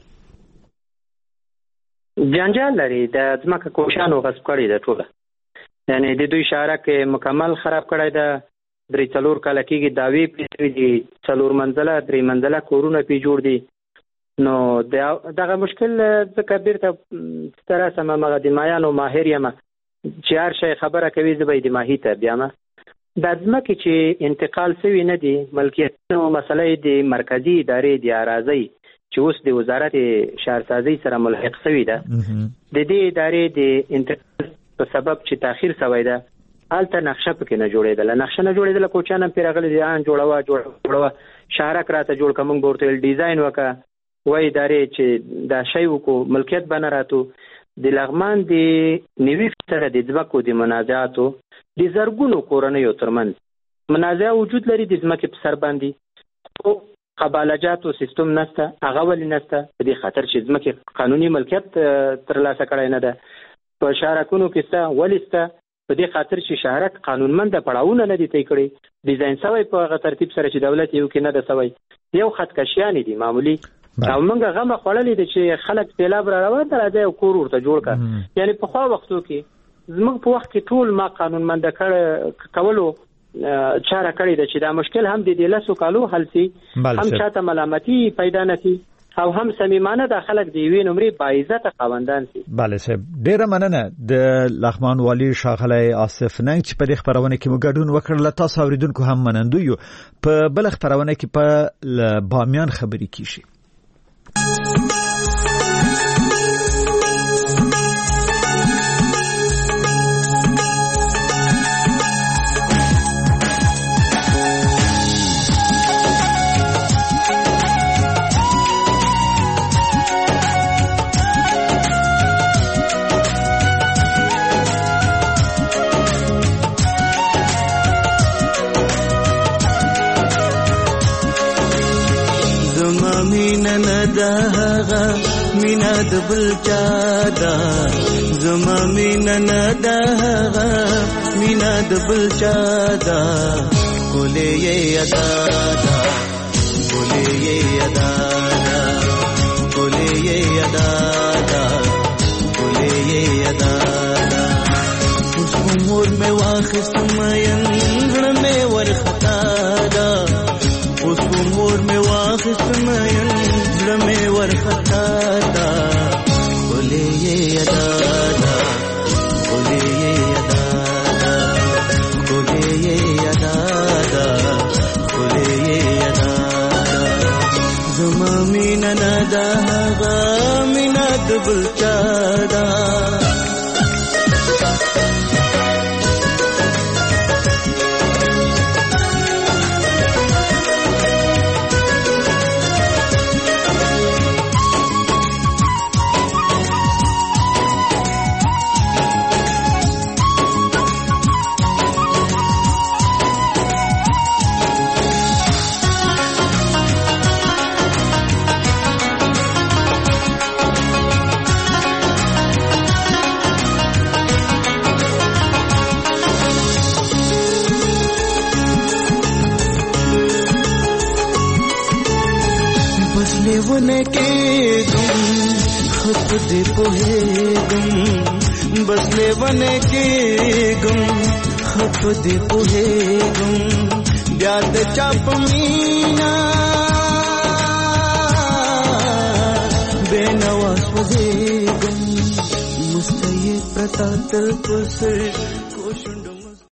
جنجال لري د ځمکه کوشانو غصب کړي د ټوله یعنی د دوی شارک مکمل خراب کړي د درې څلور کال کېږي داوی پیږي دي څلور منزله درې منزله کورونه پی جوړ دي نو دغه مشکل ځکه بیرته تر اوسه مغه د مایانو ماهر یم چې هر شي خبره کوي زبې د ماهی ته بیا ما د ځمکې چې انتقال شوی نه دی ملکیت نو مسلې د مرکزی ادارې د اراضي چې اوس د وزارت شهرسازي سره ملحق شوی ده د دې ادارې د انتقال په سبب چې تاخير شوی ده الته نقشه پکې نه جوړېدل نقشه نه جوړېدل کوچانه پیرغلي دي ان جوړوا جوړوا شهرک راته جوړ کوم ورته ډیزاین وکا وای ادارې چې دا شی وکړو ملکیت بنه راتو د لغمان د نیوي سره د ځمکو د منازعاتو د زرګونو کورنیو ترمنځ منازعه وجود لري د ځمکې په سر باندې او قبالجاتو سیستم نشته هغه ولې نشته په دې خاطر چې ځمکې قانوني ملکیت ترلاسه کړای نه ده په شهرکونو کې څه ولسته په دې خاطر چې شهرک قانونمند پړاوونه نه دي تای کړی ډیزاین سوی په هغه ترتیب سره چې دولت یو کې نه ده سوی یو خطکشیان دي معمولی او موږ غمه خړلې دي چې خلک سیلاب را روان دي راځي او کور ورته جوړ کا یعنی په خو وختو کې زموږ په وخت کې ټول ما قانونمند کړ کولو چاره کړی ده چې دا مشکل هم د دې لاسو کالو حل سي هم چاته ملامتي پیدا نه شي او هم صمیمانه د خلک دی وی نمرې بایزت خواندان سي bale صاحب ډیره مننه د لغمان والی شاغلی آصف ننګ چې په دې خبرونه کې مګډون وکړل تاسو اوریدونکو هم منندو یو په بل خبرونه کې په بامیان خبري کیشي دغه مینا د بل چا دا زما مینا نه دغه مینا د بل چا دا ګولې ادا دا ګولې ادا دا ګولې ادا دا ګولې ادا دا اوس کوم مور مې واخست مین زړه مې ورختا دا اوس مور مې واخست مین زړه مې ورختا دا ولې یادا دا ولې یادا دا ولې یادا دا ولې یادا زما مینا ندا غا مینا دبل چادا लेवने के गुम खप दे पोहे गुम बस लेवने के गुम खप दे पोहे गुम ब्याद चाप मीना बेनवास वजे गुम मुस्तये प्रता तल पुसर